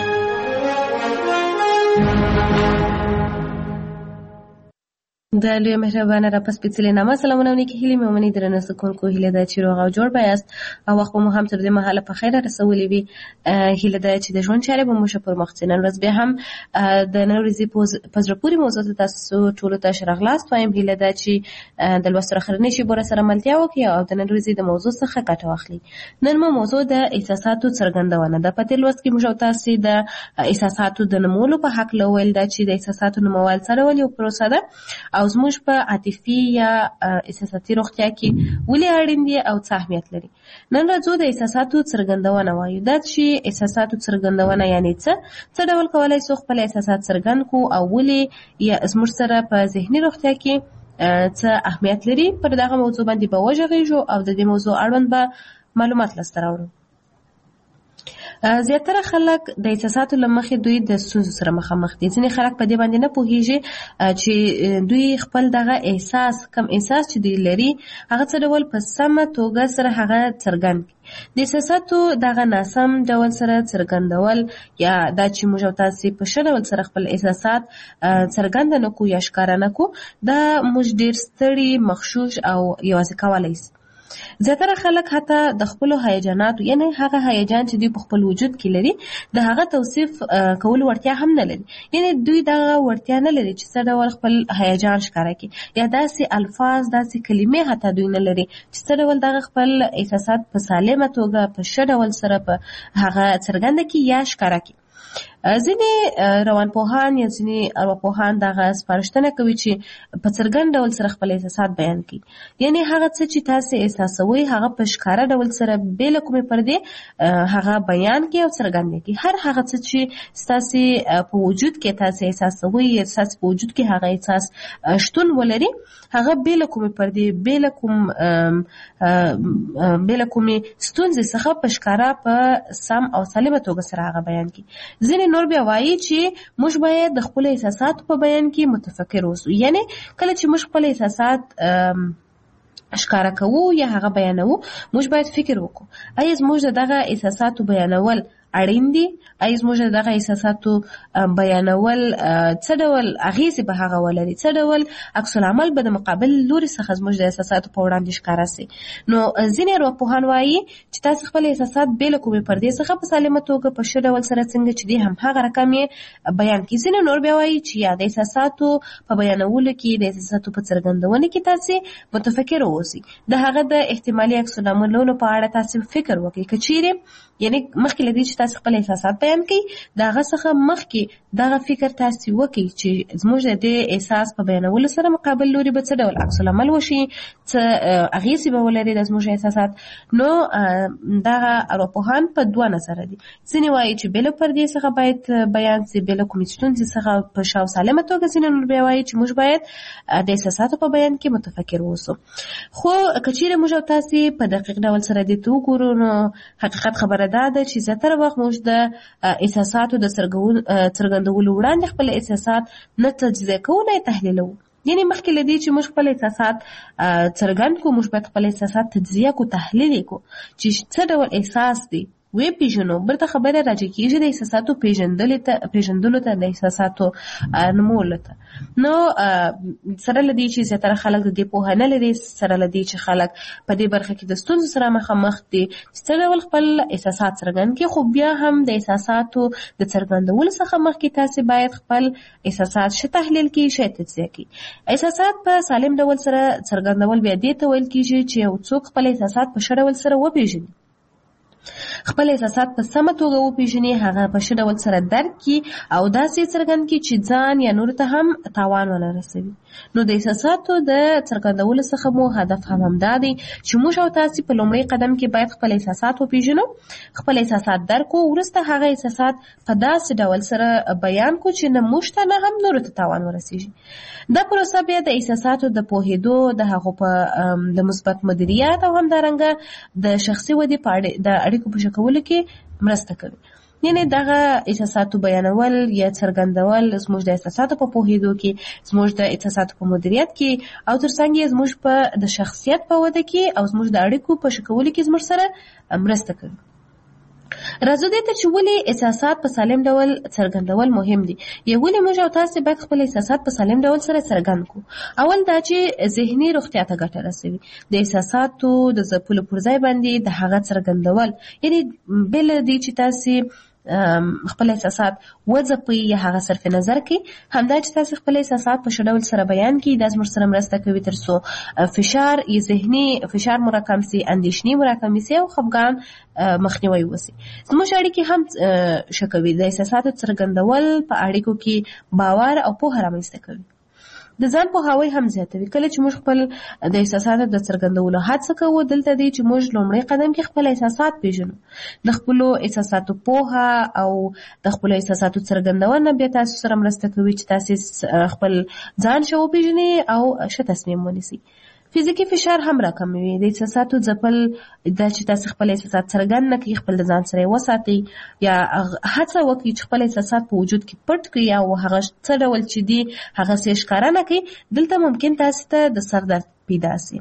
د لوی مهربانه را پس پیڅلې نامه سلامونه او نیکې هیلې مې ومنئ. درنو زده کوونکو، هیله ده چې روغ او جوړ به یاست او وخت به مو هم تر دې مهاله په خیره رسولی وي. هیله ده چې د ژوند چارې به مو ښه پر مخ ځي. نن ورځ بیا هم د نن ورځې په زړه پورې موضوع ته تاسو ټولو ته ښه راغلاست وایم. هیله ده چې د لوستو اخرنۍ شیبو راسره ملتیا وکړئ او د نن ورځې د موضوع څخه ګټه واخلئ. نن مو موضوع د احساساتو څرګندونه ده. په تېر لوست کې موږ او تاسې د احساساتو د نومولو په هکله وویل ده چې د احساساتو نومول څه ډول یو پروسه ده او زموږ په عاطفي یا احساساتي روغتیا کې ولې اړین دي او څه اهمیت لري. نن راځو د احساساتو څرګندونه وایو. دا چې احساساتو څرګندونه یعنې څه څه ډول کولی شو خپل احساسات څرګند کړو او ولې یا زموږ سره په ذهني روغتیا کې څه اهمیت لري. پر دغه موضوع باندې به وغږیږو او د دې موضوع اړوند به معلومات لاسته راوړو. زیاتره خلک د احساساتو له مخې دوی د ستونزو سره مخامخ دي. ځینې خلک په دې باندې نه پوهیږي چې دوی خپل دغه احساس کم احساس چې دوی لري هغه څه ډول په سمه توګه سره هغه څرګند کړي. د احساساتو دغه ناسم ډول سره څرګندول یا دا چې موږ او تاسې په ښه ډول سره خپل احساسات څرګند نه کړو یا ښکاره نه کړو، دا موږ ډېر ستړي، مغشوش او یوازې کولی شي. زیاتره خلک حتی د خپل هیجانات یعنی هغه هیجان چې دوی په خپل وجود کې لري د هغه توصیف کول وړتیا هم نه لري، یعنی دوی دا وړتیا نه لري چې څه ډول خپل هیجان ښکاره کړي یا داسې الفاظ داسې کلمې حتی دوی نه لري چې څه ډول دغه خپل احساسات په سالمه توګه په ښه ډول سره په هغه څرګنده کړي یا ښکاره کړي. ځینې روانپوهان یا ځینې ارواپوهان دغه سپارښتنه کوي چې په څرګند ډول سره خپل احساسات بیان کړي، یعنی هغه څه چې تاسو احساسوي هغه په ښکاره ډول سره بې له کومې پردې هغه بیان کړي او څرګند کړي. هر هغه څه چې تاسو په وجود کې تاسو احساسوي یا تاسو په وجود کې هغه احساس شتون ولري هغه بې له کومې پردې بې له کوم بې له کومې ستونزې څخه په ښکاره په سم او سالمه توګه سره هغه بیان کړي. ځینې نور بیا وایي چې موږ باید د خپل احساساتو په بیان کې متفکر اوسو، یعنی کله چې موږ خپل احساسات ښکاره کوو یا هغه بیانوو موږ باید فکر وکړو آیا زموږ دغه احساساتو بیانول اړین دي، آیا زموږ دغه احساساتو بیانول څه ډول اغیزې به هغه ولري، څه ډول عکس العمل به د مقابل لوري څخه زموږ د احساساتو په وړاندې ښکاره سي. نو ځینې ارواپوهان وایي چې تاسو خپل احساسات بې له کومې پردې څخه په سالمه توګه په ښه ډول سره څنګه چې دي هم هغه رقم یې بیان کړي. ځینې نور بیا وایي چې یا د احساساتو په بیانولو کې د احساساتو په څرګندونه کې تاسو متفکر اوسئ، د هغه د احتمالي عکس العملونو په اړه تاسو فکر وکړئ. که چیرې یعنی مخکې له دې چې تاسو خپل احساسات بیان کړئ د هغه څخه مخکې دغه فکر تاسو وکړئ چې زموږ د دې احساس په بیانولو سره مقابل لوري به څه ډول عکس العمل وشي، څه اغیزې به ولري د زموږ احساسات. نو دغه ارواپوهان په دوه نظره دي، ځینې وایي چې بې له پردې څخه باید بیان سي بې له کومې ستونزې څخه په ښه او سالمه توګه، ځینې نور بیا وایي چې موږ باید د احساساتو په بیان کې متفکر اوسو. خو که چیرې موږ او تاسو په دقیق ډول سره دې ته وګورو نو حقیقت خبره دا ده چې زیاتره وخت موږ د احساساتو د څرګندولو وړاندې خپل احساسات نه تجزیه کوو نه یې تحلیلوو، یعنی مخکې له دې چې موږ خپل احساسات څرګند کړو موږ باید خپل احساسات تجزیه کړو، تحلیل یې کړو چې څه ډول احساس دی وی پیژنو. برته خبره راځي کېږي د احساساتو پیژندلو ته پیژندلو ته د احساساتو نومولو ته. نو سره لدی چې زیاتره خلک د دې پوهه نه لري، سره لدی چې خلک په دې برخه کې د ستونزو سره مخامخ دي چې ډول خپل احساسات څرګند کړي، خو بیا هم د احساساتو د څرګندولو څخه مخکې تاسو باید خپل احساسات ښه تحلیل کړئ، ښه تجزیه کړئ. احساسات په سالم ډول سره څرګندول بیا دې ته ویل کېږي چې یو څوک خپل احساسات په ښه ډول سره وپېژني، خپل احساسات په سمه توګه وپېژني، هغه په ښه ډول سره درک کړي او داسې څرګند کړي چې ځان یا نورو ته هم تاوان ونه رسوي. نو د احساساتو د څرګندولو څخه مو هدف هم همدا دی چې موږ او تاسو په لومړي قدم کې باید خپل احساسات وپېژنو، خپل احساسات درک کړو، وروسته هغه احساسات په داسې ډول سره بیان کړو چې نه موږ ته نه هم نورو ته تاوان ورسیږي. دا پروسه بیا د احساساتو د پوهېدو، د هغو په د مثبت مدیریت او همدارنګه د شخصي ودې په اړه د اړیکو په کولو کې مرسته کوي. یعنی دغه احساساتو بیانول یا څرګندول زموږ د احساساتو په پوهېدو کې، زموږ د احساساتو په مدیریت کې او ترڅنګ یې زموږ په د شخصیت په وده کې او زموږ د اړیکو په ښه کولو کې زموږ سره مرسته کوي. راځو دې ته چې ولې احساسات په سالم ډول څرګندول مهم دي، یا ولې موږ او تاسو باید خپل احساسات په سالم ډول سره څرګند کړو. اول دا چې ذهني روغتیا ته ګټه رسوي، د احساساتو د ځپلو پر ځای باندې د هغه څرګندول، یعنی بل دې چې تاسو خپل احساسات وځپئ یا هغه صرف نظر کړئ، همدا چې تاسو خپل احساسات په ښه ډول سره بیان کړئ دا زموږ سره مرسته کوي تر څو فشار یا ذهني فشار مو راکم سي، اندېښنې مو راکم سي او خفګان مخنیوي وسي. زموږ اړیکې هم ښه کوي، د احساساتو څرګندول په اړیکو کې باور او پوهه رامنځته کوي. د ځان پوهاوی هم زیاتوي. کله چې موږ خپل د احساساتو د څرګندولو هڅه کوو، دلته دی چې موږ لومړی قدم کې خپل احساسات پیژنو، د خپلو احساساتو پوهه او د خپلو احساساتو څرګندونه بیا تاسو سره مرسته کوي چې تاسو خپل ځان ښه وپیژنئ او ښه تصمیم ونیسئ. فزیکي فشار هم راکموي، د احساساتو ځپل دا چې تاسو خپل احساسات څرګند نه کړئ، خپل د ځان سره وساتئ یا هڅه وکړئ چې خپل احساسات په وجود کې پټ کړئ او هغه څه ډول چې دي هغه څه ښکاره نه کړئ. دلته ممکن تاسو ته د سر درد پیدا شي.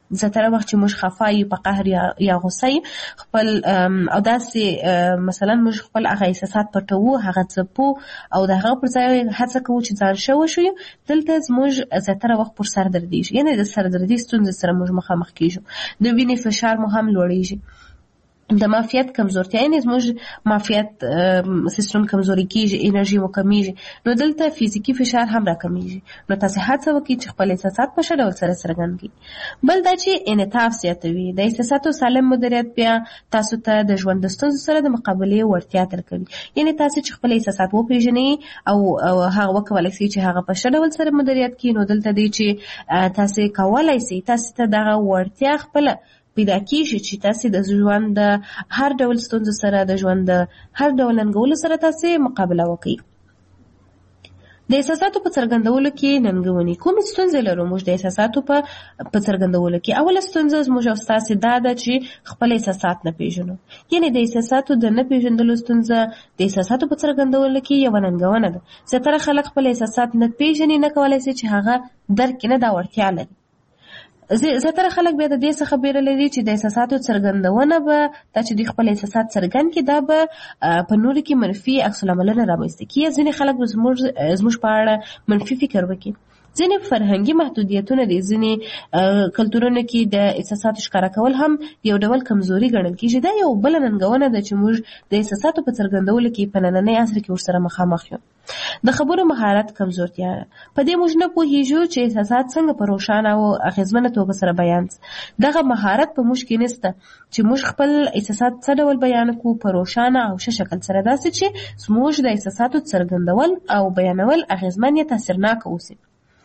زیاتره وخت چې موږ خفه یو په قهر یا یا غوسه یو خپل او داسې مثلا موږ خپل هغه احساسات پټوو هغه ځپو او د هغه پر ځای هڅه کوو چې ځان ښه وښیو دلته زموږ زیاتره وخت پر سر دردیږي یعنی د سر دردي ستونزې سره موږ مخامخ کیږو د وینې فشار مو هم لوړیږي د معافیت کمزورتیا یعنی زموږ معافیت سیستم کمزوري کیږي انرژي مو کمیږي نو دلته فزیکی فشار هم راکمیږي نو تاسو هڅه وکړئ چې خپل احساسات په ښه ډول سره څرګند کړئ بل دا چې انعطاف زیاتوي د احساساتو سالم مدیریت بیا تاسو ته د ژوند د ستونزو سره د مقابلې وړتیا درکوي یعنی تاسو چې خپل احساسات وپېژنئ او هغه وکولای شئ چې هغه په ښه ډول سره مدیریت کړئ نو دلته دی چې تاسو کولای شئ تاسو ته دغه وړتیا خپل پیدا کیږي چې تاسو د ژوند د هر ډول ستونزو سره د ژوند د هر ډول ننګولو سره تاسو مقابله وکړئ د احساساتو په څرګندولو کې ننګونی کوم ستونزې لرو موږ د احساساتو په په څرګندولو کې اوله ستونزه موږ او تاسو دا ده چې خپل احساسات نه پیژنو یعنی د احساساتو د نه پیژندلو ستونزه د احساساتو په څرګندولو کې یو ننګونه ده زیاتره خلک خپل احساسات نه پیژني نه کولای شي چې هغه درک نه دا وړتیا لري زیاتره خلک بیا د دې څخه بیره لري چې د احساساتو څرګندونه به دا چې د خپل احساسات څرګند کړي دا به په نورو کې منفي عکس العملونه رامنځته کړي ځینې خلک به زموږ زموږ په اړه منفي فکر وکړي ځینې فرهنګي محدودیتونه دي ځینې کلتورونو کې د احساساتو ښکاره کول هم یو ډول کمزوري ګڼل کېږي دا یو بله ننګونه ده چې موږ د احساساتو په څرګندولو کې په نننۍ عصر کې ورسره مخامخ یو د خبرو مهارت کمزورتیا په دې موږ نه پوهیږو چې احساسات څنګه په روښانه او اغیزمنه توګه سره بیان دغه مهارت په موږ کې نشته چې موږ خپل احساسات څه ډول بیان کړو په روښانه او ښه شکل سره داسې چې زموږ د احساساتو څرګندول او بیانول اغیزمن یا تاثیرناک اوسي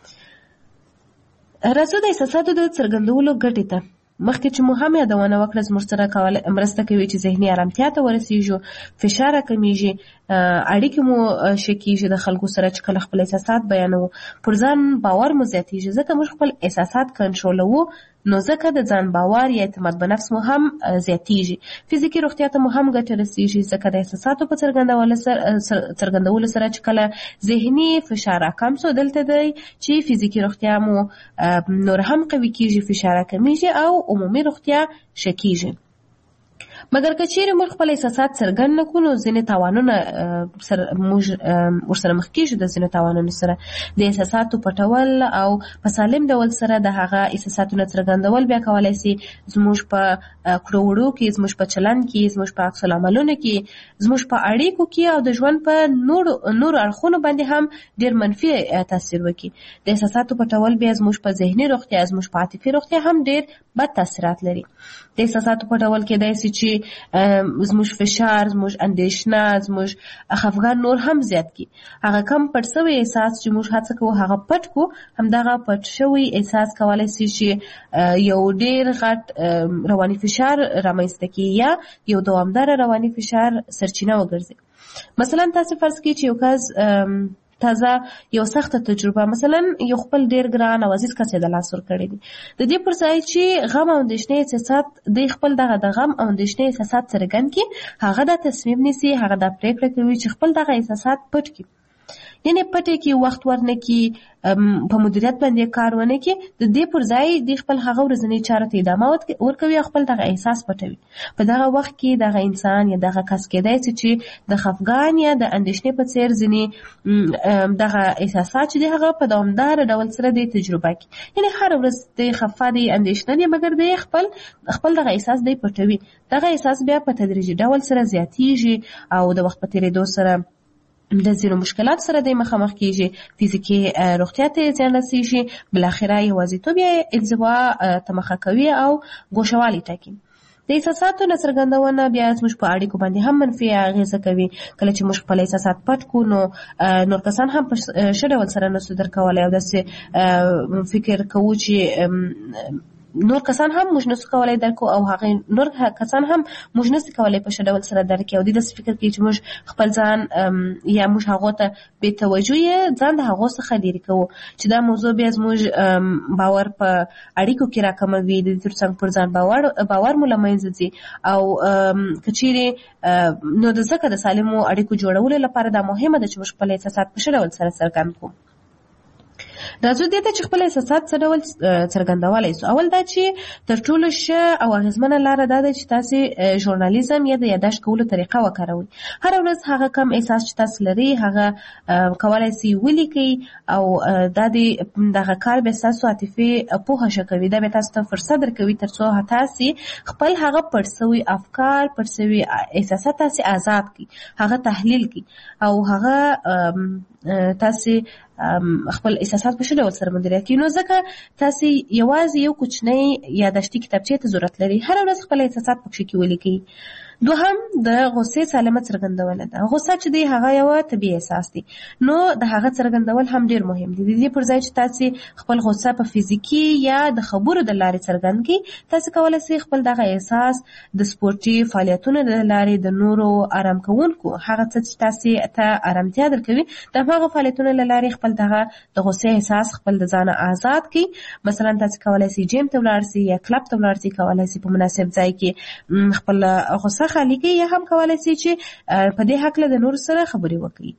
راځو د احساساتو د څرګندولو ګټې ته مخکې چې مو هم یادونه وکړه زموږ سره کول مرسته کوي چې ذهني آرامتیا ته ورسیږو فشار کمیږي اړیکې مو ښه کیږي د خلکو سره چې کله خپل احساسات بیانوو پر ځان باور مو زیاتیږي ځکه موږ خپل احساسات کنټرولوو نو ځکه د ځان باور یا اعتماد په نفس مو هم زیاتیږي فزیکي روغتیا ته مو هم ګټه رسیږي ځکه د احساساتو په څرګندولو سره څرګندولو سره چې کله ذهني فشار راکم شو دلته دی چې فزیکي روغتیا مو نور هم قوي کیږي فشار کمیږي او عمومي روغتیا ښه کیږي مګر که چیرې موږ خپل احساسات څرګند نه کړو نو ځینې تاوانونه موږ ورسره مخ کیږو د ځینو تاوانونو سره د احساساتو پټول او په سالم ډول سره د هغه احساساتو نه څرګندول بیا کولی شي زموږ په کړو وړو کې زموږ په چلند کې زموږ په عکس العملونو کې زموږ په اړیکو کې او د ژوند په نورو نورو اړخونو باندې هم ډېر منفي تاثیر وکړي د احساساتو پټول بیا زموږ په ذهني روغتیا زموږ په عاطفي روغتیا هم ډېر بد تاثیرات لري د احساساتو پټول کېدای شي چې زموږ فشار زموږ اندېښنه زموږ خفګان نور هم زیات کړي هغه کم پټ شوی احساس چې موږ هڅه کوو هغه پټ کړو همدغه پټ شوی احساس کولی شي چې یو ډېر غټ رواني فشار رامنځته کړي یا یو دوامداره رواني فشار سرچینه وګرځي مثلا تاسو فرض کړئ چې یو کس تازه یو سخته تجربه مثلا یو خپل ډیر ګران او عزیز کس د لاس ور کړی دی د دې پر ځای چې غم او اندېښنې احساسات د خپل دغه د غم او اندېښنې احساسات څرګند کړي هغه د تصمیم نیسي هغه د پریکړه کوي چې خپل دغه احساسات پټ کړي یعنی پټه کې وخت ورنه کې په مدیریت باندې کار ونه کې د دې پر ځای د خپل هغه ورځنی چارو ته ادامه ورکوي خپل دغه احساس پټوي په دغه وخت کې دغه انسان یا دغه کس کېدای چې د خفګان یا د اندېښنې په څیر ځینې دغه احساسات چې هغه په دوامدار ډول سره د تجربه کوي یعنی هر ورځ د خفه دي اندېښنه دي مګر د خپل خپل دغه احساس دی پټوي دغه احساس بیا په تدریجي ډول سره زیاتیږي او د وخت په تیریدو سره د ځینو مشکلات سره د مخامخ کیږي فزیکي روغتیا ته زیان رسیږي بلاخره یوازیتوب یا انزوا ته مخه کوي او ګوښوالي ټاکي د احساساتو نه څرګندونه بیا زموږ په اړیکو باندې هم منفي اغیزه کوي کله چې موږ خپل احساسات پټ کړو نو نور کسان هم په ښه ډول سره نشو درکولی او داسې فکر کوو چې نور کسان هم موږ نشو کولای درکو او هغه نور کسان هم موږ نشو کولای په ښه ډول سره درکو او د دې فکر کوي چې موږ خپل ځان یا موږ هغه ته بې توجهي ځان د هغه څخه لرې کوو چې دا موضوع بیا زموږ باور په اړیکو کې راکموي د دې ترڅنګ پر ځان باور باور مو له منځه ځي او که چیرې نو د ځکه د سالمو اړیکو جوړولو لپاره دا مهمه ده چې موږ خپل احساسات په ښه ډول سره څرګند کړو راځو دې ته چې خپل احساسات څه ډول څرګندولی سو. اول دا چې تر ټولو ښه او اغېزمنه لاره دا ده چې تاسې ژورنالیزم یا د یاداشت کولو طریقه وکاروئ. هره ورځ هغه کم احساس چې تاسو لرئ هغه کولی سئ ولیکئ او دا د دغه کار به ستاسو عاطفي پوهه ښه کوي. دا به تاسو ته فرصت درکوي تر څو تاسې خپل هغه پټ سوي افکار پټ سوي احساسات تاسې آزاد کړي، هغه تحلیل کړي او هغه تاسې خپل احساسات په ښه ډول سره مدیریت کړي. نو ځکه تاسې یوازې یو کوچنی یاداشتي کتابچې ته ضرورت لري. هره ورځ خپل احساسات پکښې کې ولیکئ. دوهم د غصې سالمه څرګندونه ده. غصه چې دی هغه یو طبیعي احساس دی، نو د هغه څرګندول هم ډیر مهم دي. د دې پر ځای چې تاسې خپل غصه په فزیکي یا د خبرو د لارې څرګند کړئ، تاسې کولی شئ خپل دغه احساس د سپورتي فعالیتونو د لارې د نورو آرام کوونکو هغه څه چې تاسې ته آرامتیا درکوي د هغه فعالیتونو له لارې خپل دغه د غصې احساس خپل د ځانه آزاد کړئ. مثلا تاسې کولی شئ جیم ته ولاړ شئ یا کلب ته ولاړ شئ، کولی شئ په مناسب ځای کې خپل غصه خالی کړئ، یا هم کولی شئ چې په دې هکله د نورو سره خبرې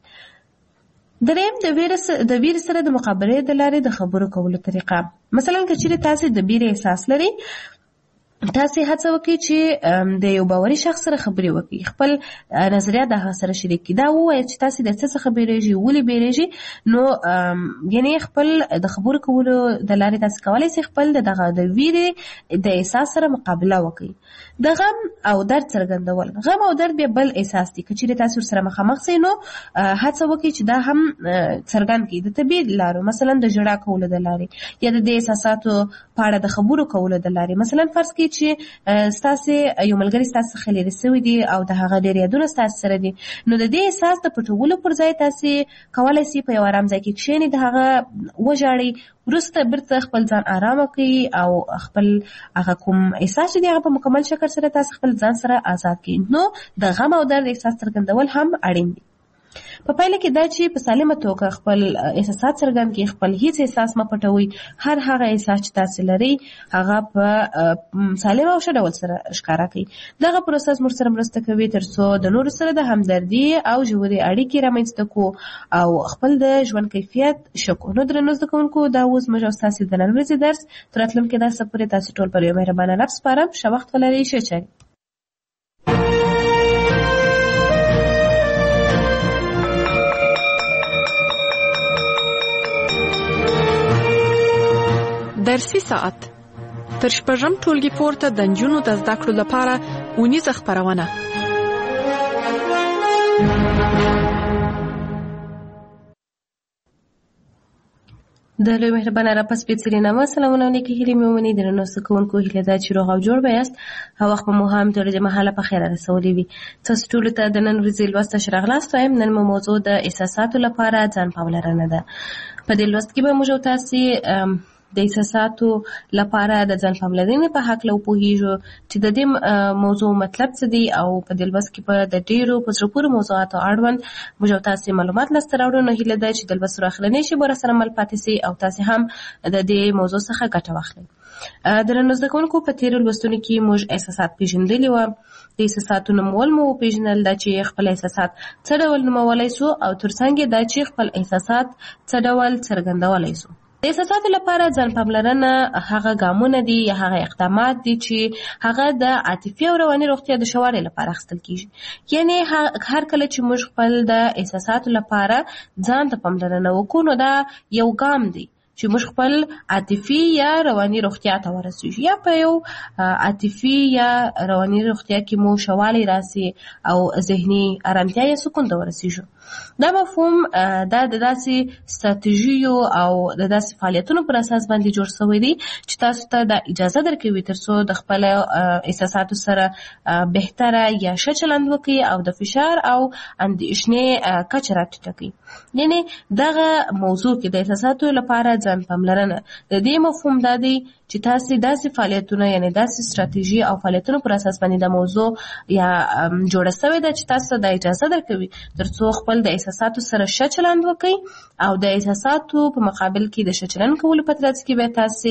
وکړئ. دریم د ویرې سره د مقابلې د لارې د خبرو کولو طریقه. مثلا که چیرې تاسې د ویرې احساس لرئ، تاسې هڅه وکړئ چې د یو باوري شخص سره خبرې وکړئ، خپل نظریات د هغه سره شریک کړئ. دا ووایئ چې تاسې د څه څخه بیریږئ، ولې بیریږئ. نو یعنې خپل د خبرو کولو د لارې تاسې کولی شئ خپل د دغه د ویرې د احساس سره مقابله وکړئ. د غم او درد څرګندول. غم او درد بیا بل احساس دی. که چیرې تاسې ورسره مخامخ شئ نو هڅه وکړئ چې دا هم څرګند کړئ د طبیعي لارو، مثلا د ژړا کولو د لارې یا د دې احساساتو په اړه د خبرو کولو د لارې. مثلا فرض کړئ چې ستاسې یو ملګری ستاسې څخه لرې سوی دی او د هغه ډېر یادونه ستاسې سره دي، نو د دې احساس د پټولو پر ځای تاسې کولی شئ په یو ارام ځای کې کښېنئ، د هغه وژاړئ، وروسته بیرته خپل ځان آرامه کړئ او خپل هغه کوم احساس چې دی هغه په مکمل شکل سره تاسې خپل ځان سره آزاد کړئ. نو د غم او درد احساس څرګندول هم اړین دي. په پایله کې دا چې په سالمه توګه خپل احساسات څرګند کړئ، خپل هیڅ احساس مه پټوئ. هر هغه احساس چې تاسې لرئ هغه په سالمه او ښه ډول سره ښکاره کړئ. دغه پروسس موږ سره مرسته کوي تر څو د نورو سره د همدردي او ژورې اړیکې رامنځته کړو او خپل د ژوند کیفیت ښه کړو. نو درنو زده کوونکو، دا اوس موږ او ستاسې د نن ورځې درس تر راتلونکي درسه پورې تاسې ټول پر یو مهربانه رب سپارم. ښه وخت ولرئ. ښه چارې. درسي ساعت تر شپږم ټولګي پورته د نجونو د زده کړو لپاره اونیزه خپرونه. د لوی مهربانه را په سپېڅلي نامه سلامونه او نیکې هیلې مې ومنئ. درنو زده کوونکو، هیله ده چې روغ او جوړ به یاست او وخت مو هم تر دې مهاله په خیره رسولی وي. تاسو ټولو ته د نن ورځې لوست ته ښه راغلاست وایم. نن مو موضوع د احساساتو لپاره ځان پاملرنه ده. په دې لوست کې به موږ او تاسې د احساساتو لپاره د ځان پاملرنې په هکله وپوهیږو چې د دې موضوع مطلب څه دی او په دې لوست کې به د ډېرو په زړه پورې موضوعاتو اړوند موږ او تاسې معلومات لاسته راوړو. نو هیله ده چې د لوست اخرنۍ شېبو راسره مل پاتې سئ او تاسې هم د دې موضوع څخه ګټه واخلئ. درنو زده کوونکو، په تېرو لوستونو کې موږ احساسات پېژندلي وو. د احساساتو نومول مو وپېژنل، دا چې خپل احساسات څه ډول نومولی سو او ترڅنګ یې دا چې خپل احساسات څه ډول څرګندولی سو. د احساساتو لپاره ځان پاملرنه هغه ګامونه دي یا هغه اقدامات دي چې هغه د عاطفي او رواني روغتیا د ښه والي لپاره اخیستل کېږي. یعنې هر کله چې موږ خپل د احساساتو لپاره ځان ته پاملرنه وکړو، نو دا یو ګام دی چې موږ خپل عاطفي یا رواني روغتیا ته ورسېږو، یا په یو عاطفي یا رواني روغتیا کې مو ښه والی راسي او ذهني ارامتیا یا سکون ته ورسېږو. دا مفهوم دا د داسې ستراتیژیو او د داسې فعالیتونو پر اساس باندې جوړ شوی دی چې تاسو ته دا اجازه درکوي تر څو د خپل احساساتو سره بهتره یا ښه چلند وکړي او د فشار او اندېښنې کچه راټیټه کړي. یعنې دغه موضوع کې د احساساتو لپاره ځان پاملرنه د دې مفهوم دا دی چې تاسې داسې فعالیتونه یعنې داسې ستراتیژي او فعالیتونو پر اساس باندې د موضوع یا جوړه شوې ده چې تاسو ته دا اجازه درکوي تر څو خپل د احساساتو سره ښه چلند وکړئ او د احساساتو په مقابل کې د ښه چلند کولو په ترڅ کې به تاسې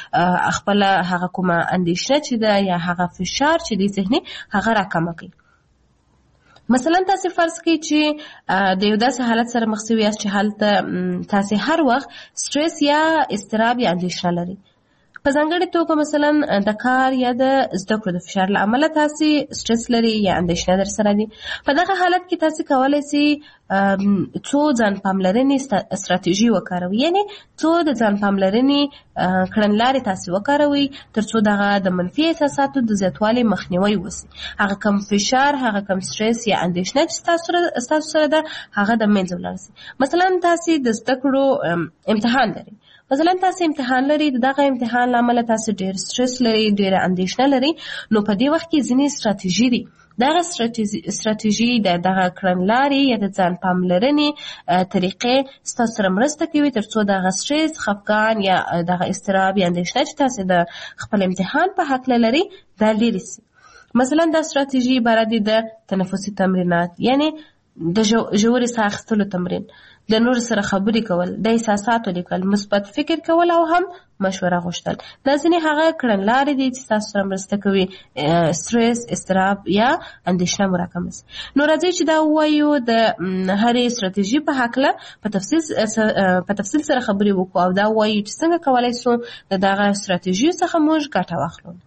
خپله هغه کومه اندېښنه چې ده یا هغه فشار چې دی ذهني هغه راکمه کړئ. مثلا تاسو فرض کړئ چې د یو داسې حالت سره مخ شوي یاست چې هلته تاسو هر وخت سټرس یا اضطراب یا اندېښنه لري. په ځانګړې توګه مثلا د کار یا د زده کړو د فشار له امله تاسو سټرس لري یا اندېښنه در سره دي. په دغه حالت کې تاسو کولی شئ څو ځان پاملرنې استراتیژي وکاروئ، یعنې څو د ځان پاملرنې کړنلارې تاسو وکاروئ تر څو دغه د منفي احساساتو د زیاتوالي مخنیوی وشي. هغه کم فشار، هغه کم سټرس یا اندېښنه چې ستاسو سره ده هغه د منځه ولاړ شي. مثلا تاسو د زده کړو امتحان لرئ، مثلا تاسو امتحان لري، دغه امتحان لامل تاسو ډیر سټرس لري، ډیر اندېښنه لري، نو په دې وخت کې ځینې ستراتیژي دي. دغه ستراتیژي د دغه کړنلارې یا د ځان پاملرنې طریقې ستاسو سره مرسته کوي تر څو دغه سټرس، خفګان یا دغه اضطراب یا اندېښنه چې تاسو د خپل امتحان په هکله لري دا لرې شي. مثلا دا ستراتیژي عبارت دي د تنفسي تمرینات، یعنې د ژورې ساه اخیستلو تمرین، د نور سره خبرې کول، د احساساتو لیکل، مثبت فکر کول او هم مشوره غوښتل. دا ځینې هغه کړنلارې دي چې تاسو سره مرسته کوي سټرس، اضطراب یا اندېښنه مو راکمه شي. نو راځئ چې دا ووایو د هرې ستراتیژي په هکله په تفصیل په تفصیل سره خبرې وکړو او دا ووایو چې څنګه کولی شو د دغه ستراتیژیو څخه موږ ګټه واخلو.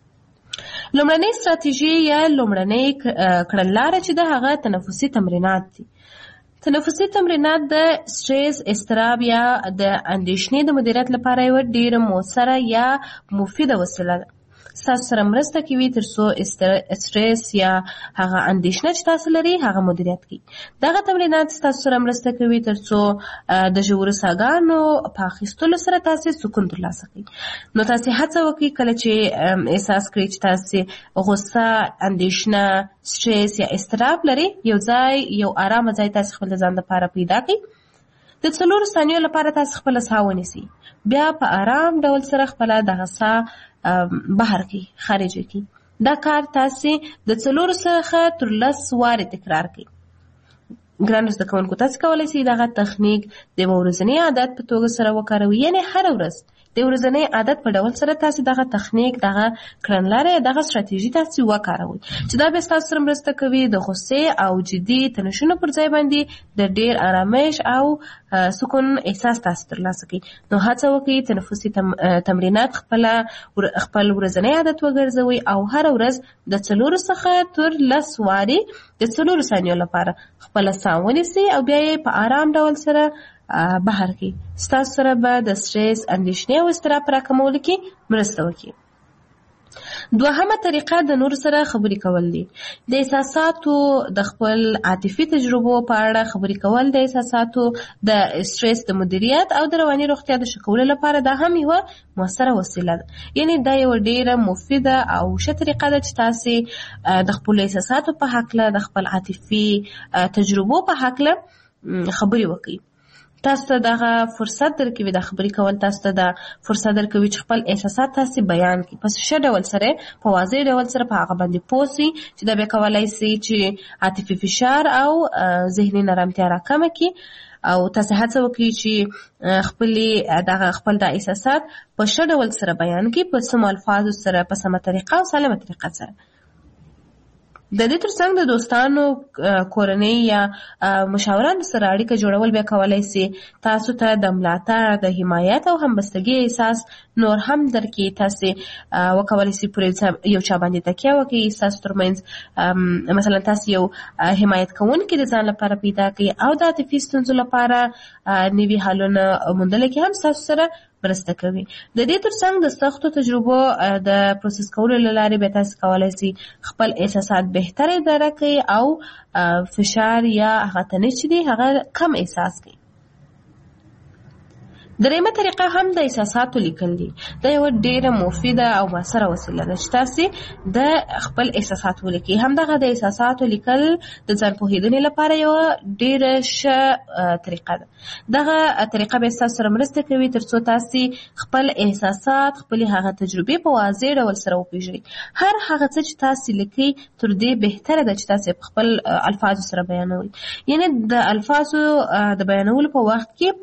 لومړنۍ ستراتیژي یا لومړنۍ کړنلاره چې ده هغه تنفسي تمرینات دي. تنفسي تمرینات د سټرس، اضطراب یا د اندېښنې د مدیریت لپاره یوه ډېره مؤثره یا مفیده وسیله ده. ستاسو سره مرسته کوي تر څو سټرس یا هغه اندېښنه چې تاسو لري هغه مدیریت کړئ. دغه تمرینات ستاسو سره مرسته کوي تر څو د ژورو ساګانو په اخیستلو سره تاسو سکون ترلاسه کړئ. نو تاسو هڅه وکړئ کله چې احساس کړئ چې تاسو غوسه، اندېښنه، سټرس یا اضطراب لري، یو ځای یو آرامه ځای تاسو خپل ځان لپاره پیدا کړئ. د څلورو ثانیو لپاره تاسو خپله ساه ونیسئ، بیا په آرام ډول سره خپله دغه ساه بهر کی خارج کی. دا کار تاسو د څلورو څخه تر لس وارې تکرار کړئ. ګرانو زده کوونکو، تاسو کولی شئ دغه تخنیک د یوه ورځني عادت په توګه سره وکاروئ، یعنې هره ورځ د ورځني عادت په ډول سره تاسو دغه تخنیک، دغه کړنلارې، دغه ستراتیژي تاسو وکاروئ چې دا به ستاسو سره مرسته کوي د غوسې او جدي تنشونو پر ځای باندې د ډیر آرامش او سکون احساس تاسو ترلاسه کړئ. نو هڅه وکړئ تنفسي تم تمرینات خپل خپل ورځنی عادت وګرځوئ او هره ورځ د څلورو څخه تر لس وارې د څلورو ثانیو لپاره خپله ساه ونیسئ او بیا یې په آرام ډول سره بهر کی. ستاسو سره به د سټرس، اندېښنې او اضطراب په راکمولو کې مرسته وکړي. دوهمه طریقه د نور سره خبرې کول دي. د احساساتو د خپل عاطفي تجربو په اړه خبرې کول د احساساتو د سټرس د مدیریت او د رواني روغتیا د ښه کولو لپاره دا هم یوه مؤثره وسیله ده. یعنې دا یوه ډیره مفیده او ښه طریقه ده چې تاسې د خپلو احساساتو په هکله، د خپل عاطفي تجربو په هکله خبرې وکړئ. تاسو ته دغه فرصت درکوي، د خبرې کول تاسو ته د فرصت درکوي چې خپل احساسات تاسو بیان کړئ په ښه ډول سره، په واضح ډول سره په هغه باندې پوه شئ چې دا بیا کولی شي چې عاطفي فشار او ذهني نرمتیا راکمه کړي او تاسو هڅه وکړئ چې خپلې دغه خپل د احساسات په ښه ډول سره بیان کړئ، په سمو الفاظو سره، په سمه طریقه او سالمه طریقه سره. د دې ترڅنګ د دوستانو، کورنۍ یا مشاورانو سره اړیکه جوړول بیا کولی شي تاسو ته د ملاتړ، د حمایت او همبستګۍ احساس نور هم درکړي. تاسو وکولی شئ پر یو چا باندې تکیه وکړئ، ستاسو ترمنځ مثلا تاسو یو حمایت کوونکی د ځان لپاره پیدا کړئ او د عاطفي ستونزو لپاره نوي حلونه موندلو کې هم ستاسو سره مرسته کوي. د دې ترڅنګ د سختو تجربو د پروسس کولو له لارې به تاسو کولی شئ خپل احساسات بهتر اداره کړئ او فشار یا هغه تنش چې دی هغه کم احساس کړئ. دریمه طریقه هم د احساساتو لیکل دي. دا یوه ډیره مفیده او مؤثره وسیله ده چې تاسو د خپل احساسات ولیکئ. همدغه د احساساتو لیکل د ځان پوهېدنې لپاره یوه ډیره ښه طریقه ده. دغه طریقه به ستاسو سره مرسته کوي تر څو تاسو خپل احساسات، خپلې هغه تجربې په واضح ډول سره وپېژنئ. هر هغه څه چې تاسو لیکئ تر دې بهتره ده چې تاسو په خپل الفاظو سره بیانوئ. یعنې د الفاظو د بیانولو په وخت کې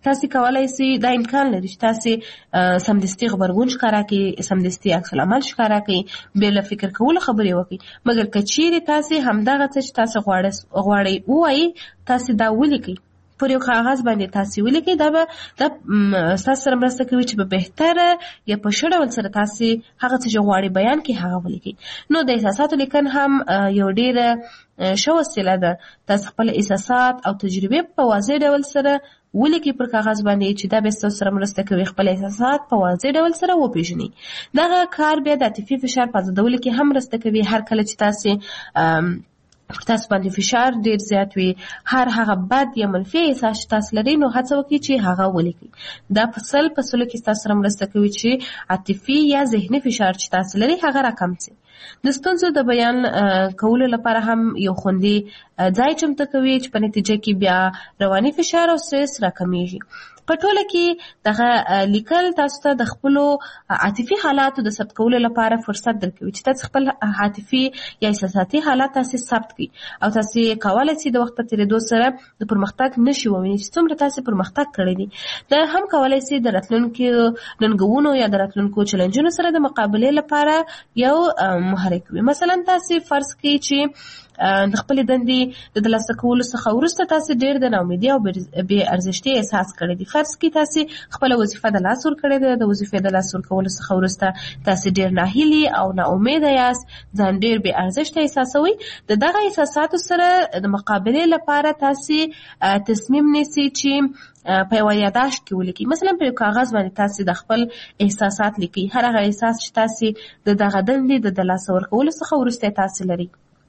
تاسو کولای شئ دا امکان لري چې تاسو سمدستي خبرګون ښکارا کړئ، سمدستي عکس العمل ښکارا کړئ، بې له فکر کولو خبرې وکړئ. مګر که چیرې تاسو همدغه څه چې تاسو غواړئ ووایئ، تاسو دا ولیکئ، پر یو کاغذ باندې تاسو ولیکئ. دا به دا ستاسو سره مرسته کوي چې په بهتره یا په ښه ډول سره تاسو هغه څه چې غواړئ بیان کړئ هغه ولیکئ. نو د احساساتو لیکن هم یو ډېره ښه وسیله ده. تاسو خپل احساسات او تجربې په واضح ډول سره ولیکئ پر کاغذ باندې چې دا به ستاسو سره مرسته کوي خپل احساسات په واضح ډول سره وپېژنئ. دغه کار بیا د عاطفي فشار په ازادولو کې هم مرسته کوي. هر کله چې تاسو تاسو باندې فشار ډیر زیات وي، هر هغه بد یا منفي احساس چې تاسو لرئ، نو هڅه وکړئ چې هغه ولیکئ. دا په سل په سلو کې تاسو سره مرسته کوي چې عاطفي یا ذهني فشار چې تاسو لرئ هغه راکم شي. د ستونزو د بیان کولو لپاره هم یو خوندي ځای چمتو کوي چې په نتیجه کې بیا رواني فشار او سټرس راکمیږي. په ټوله کې دغه لیکل تاسو ته د خپلو عاطفي حالاتو د ثبت کولو لپاره فرصت درکوي چې تاسو خپل عاطفي یا احساساتي حالات تاسو ثبت کړئ او تاسو کولای شئ د وخت په تیریدو سره د پرمختګ نشي ووینئ چې څومره تاسو پرمختګ کړی دی. دا هم کولای شئ د راتلونکو ننګونو یا د راتلونکو چیلنجونو سره د مقابلې لپاره یو محرک وي. مثلا تاسو فرض کړئ چې د خپل دندې د ترلاسه کولو څخه وروسته تاسو ډېر د ناامیدۍ او بې ارزښتۍ احساس کړی دی. فرض کړئ تاسو خپله وظیفه د لاس ورکړې ده، د وظیفې د لاس ورکولو څخه وروسته تاسو ډېر ناهیلي او ناامیده یاست، ځان ډېر بې ارزښته احساسوئ. د دغه احساساتو سره د مقابلې لپاره تاسو تصمیم نیسئ چې په یوه یاداشت کې ولیکئ. مثلا په یو کاغذ باندې تاسو د خپل احساسات لیکئ، هر هغه احساس چې تاسو د دغه دندې د لاسه ورکولو څخه وروسته تاسو لرئ.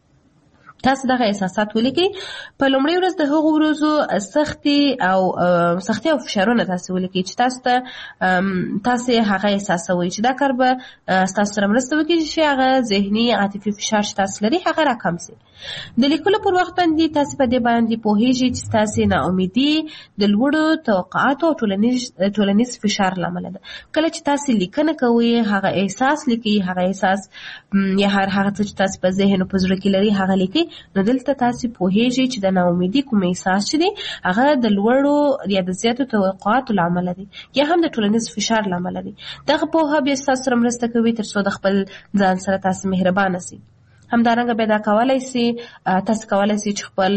تاسو دغه احساسات ولیکئ. په لومړۍ ورځ د هغو ورځو سختي او سختي او فشارونه تاسو ولیکئ چې تاسو ته تاسو هغه احساسوئ، چې دا کار به تاسو سره مرسته وکړي چې هغه ذهني عاطفي فشار چې تاسو لرئ هغه راکم شي. د لیکلو پر وخت باندې تاسو په دې باندې پوهیږئ چې تاسو ناامیدي د لوړو توقعاتو او ټولنیز ټولنیز فشار لامل ده. کله چې تاسو لیکنه کوئ هغه احساس لیکئ، هغه احساس یا هر هغه څه چې تاسو په ذهن او په زړه کې لرئ هغه لیکئ. نو دلته تاسو پوهیږئ چې د ناامیدي کوم احساس چې دی هغه د لوړو یا د زیاتو توقعاتو لامل دی یا هم د ټولنیز فشار لامل دی. دغه پوهه بیا تاسو سره مرسته کوي تر څو د خپل ځان سره تاسو مهربانه شئ. همدارنګه به دا کولای شي تاسو کولای شئ چې خپل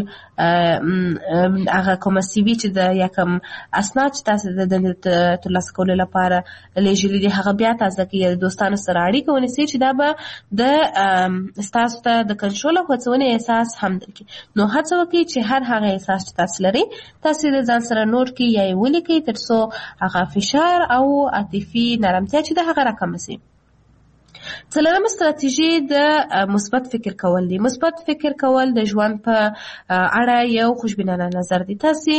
هغه کومه سی وي چې د یا کوم اسناد چې تاسو د دندې ترلاسه کولو لپاره لیږلي دي هغه بیا تاسو کې د دوستانو سره اړیکه ونیسئ چې دا به د ستاسو ته د کنټرول او هڅونې احساس هم درکړي. نو هڅه وکړئ چې هر هغه احساس چې تاسو لرئ تاسو د ځان سره نوٹ کړئ یا یې ولیکئ تر څو هغه فشار او عاطفي نرمتیا چې د هغه راکمه شي. څلورمه ستراتیژي د مثبت فکر کول دی. مثبت فکر کول د ژوند په اړه یو خوشبینانه نظر دی. تاسو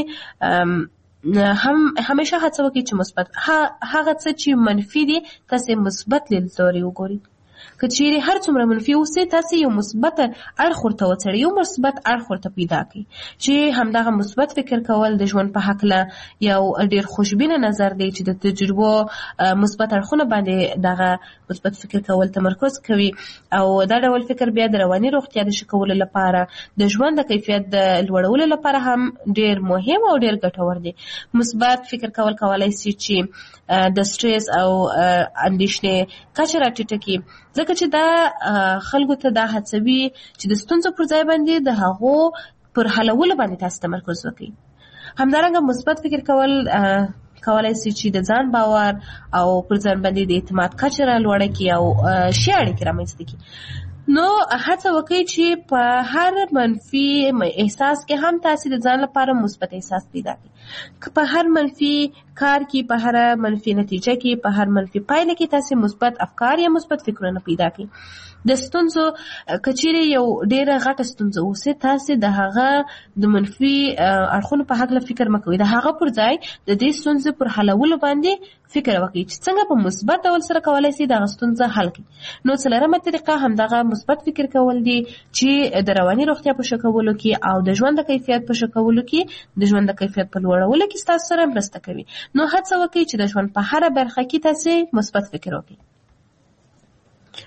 هم همیشه هڅه وکړئ چې مثبت هغه څه چې منفي دي تاسو مثبت لیدلوري وګورئ. که چیرې هر څومره منفي اوسئ تاسو یو مثبت اړخ ورته وڅېړئ، یو مثبت اړخ ورته پیدا کړئ چې همدغه مثبت فکر کول د ژوند په هکله یو ډېر خوشبینه نظر دی چې د تجربو مثبت اړخونه باندې دغه مثبت فکر کول تمرکز کوي او دا ډول فکر بیا د رواني روغتیا د ښه کولو لپاره د ژوند د کیفیت د لوړولو لپاره هم ډېر مهم او ډېر ګټور دی. مثبت فکر کول کولای شي چې د سټرس او اندېښنې کچه راټیټه کړي، ځکه چې دا خلکو ته دا هڅوي چې د ستونزو پر ځای باندې د هغو پر حلولو باندې تاسو تمرکز وکړئ. همدارنګه مثبت فکر کول کولای شي چې د ځان باور او پر ځان باندې د اعتماد کچه رالوړه کړي او ښې اړیکې رامنځته کړي. نو هڅه وکړئ چې په هر منفي احساس کې هم تاسو د ځان لپاره مثبت احساس پیدا کړئ. که په هر منفي کار کې، په هر منفي نتیجه کې، په هر منفي پایله کې تاسو مثبت افکار یا مثبت فکرونه پیدا کړئ. د ستونزو که چیرې یو ډېره غټه ستونزه اوسي تاسو د هغه د منفي اړخونو په هکله فکر مه کوئ، د هغه پر ځای د دې ستونزې پر حلولو باندې فکر وکړئ چې څنګه په مثبت ډول سره کولای شئ دغه ستونزه حل کړئ. نو څلورمه طریقه همدغه مثبت فکر کول دي چې د رواني روغتیا په ښه کولو کې او د ژوند د کیفیت په ښه کولو کې د ژوند د کیفیت په لوړولو کې ستاسو سره مرسته کوي. نو هڅه وکړئ چې د ژوند په هره برخه کې تاسو مثبت فکر وکړئ.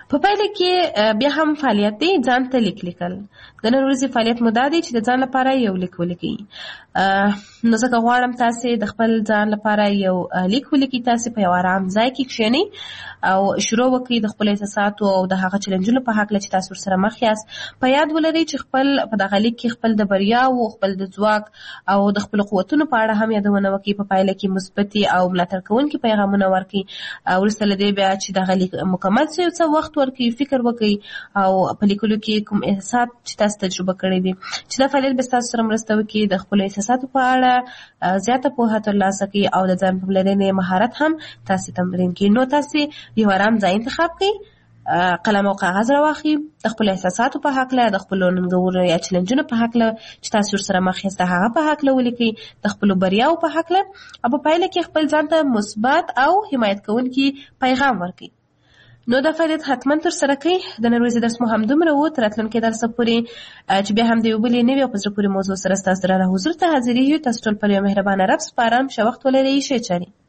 په پایله کې بیا هم فعالیت دی ځان ته لیک لیکل. د نن ورځې فعالیت مو دا دی چې د ځان لپاره یو لیک ولیکئ. نو ځکه غواړم تاسې د خپل ځان لپاره یو لیک ولیکئ. تاسې په یو آرام ځای کې کښېنئ او شروع وکړئ د خپلو احساساتو او د هغه چلنجونو په هکله چې تاسو ورسره مخ یاست. په یاد ولرئ چې خپل په دغه لیک کې خپل د بریاوو، خپل د ځواک او د خپلو قوتونو په اړه هم یادونه وکړئ. په پایله کې مثبتې او ملاتړ کوونکي پیغامونه ورکړئ. وروسته له دې بیا چې دغه لیک مکمل شي څه وخت ورکړئ، فکر وکړئ او په لیکلو کې کوم احساسات چې تاسو تجربه کړی دي چې دا فعالیت به ستاسو سره مرسته وکړي د خپلو احساساتو په اړه زیاته پوهه ترلاسه کړي او د ځان پاملرنې مهارت هم تاسې تمرین کړي. نو تاسې یو آرام ځای انتخاب کړئ، قلم او کاغذ راواخلئ، د خپلو احساساتو په هکله، د خپلو ننګونو یا چلنجونو په هکله چې تاسو ورسره مخ یاست د هغه په هکله ولیکئ، د خپلو بریاو په هکله، او په پایله کې خپل ځان ته مثبت او حمایت کوونکي پیغام ورکړئ. نو دا فعالیت حتما تر سره کړئ. د نن ورځې درس مو همدومره و. تر راتلونکي درسه پورې چې بیا هم د یو بلې نوې او په زړه پورې موضوع سره ستاسو درانه حضور ته حاضرېږو. تاسو ټول پر یو مهربانه رب سپارم. ښه وخت ولرئ. ښې چارې.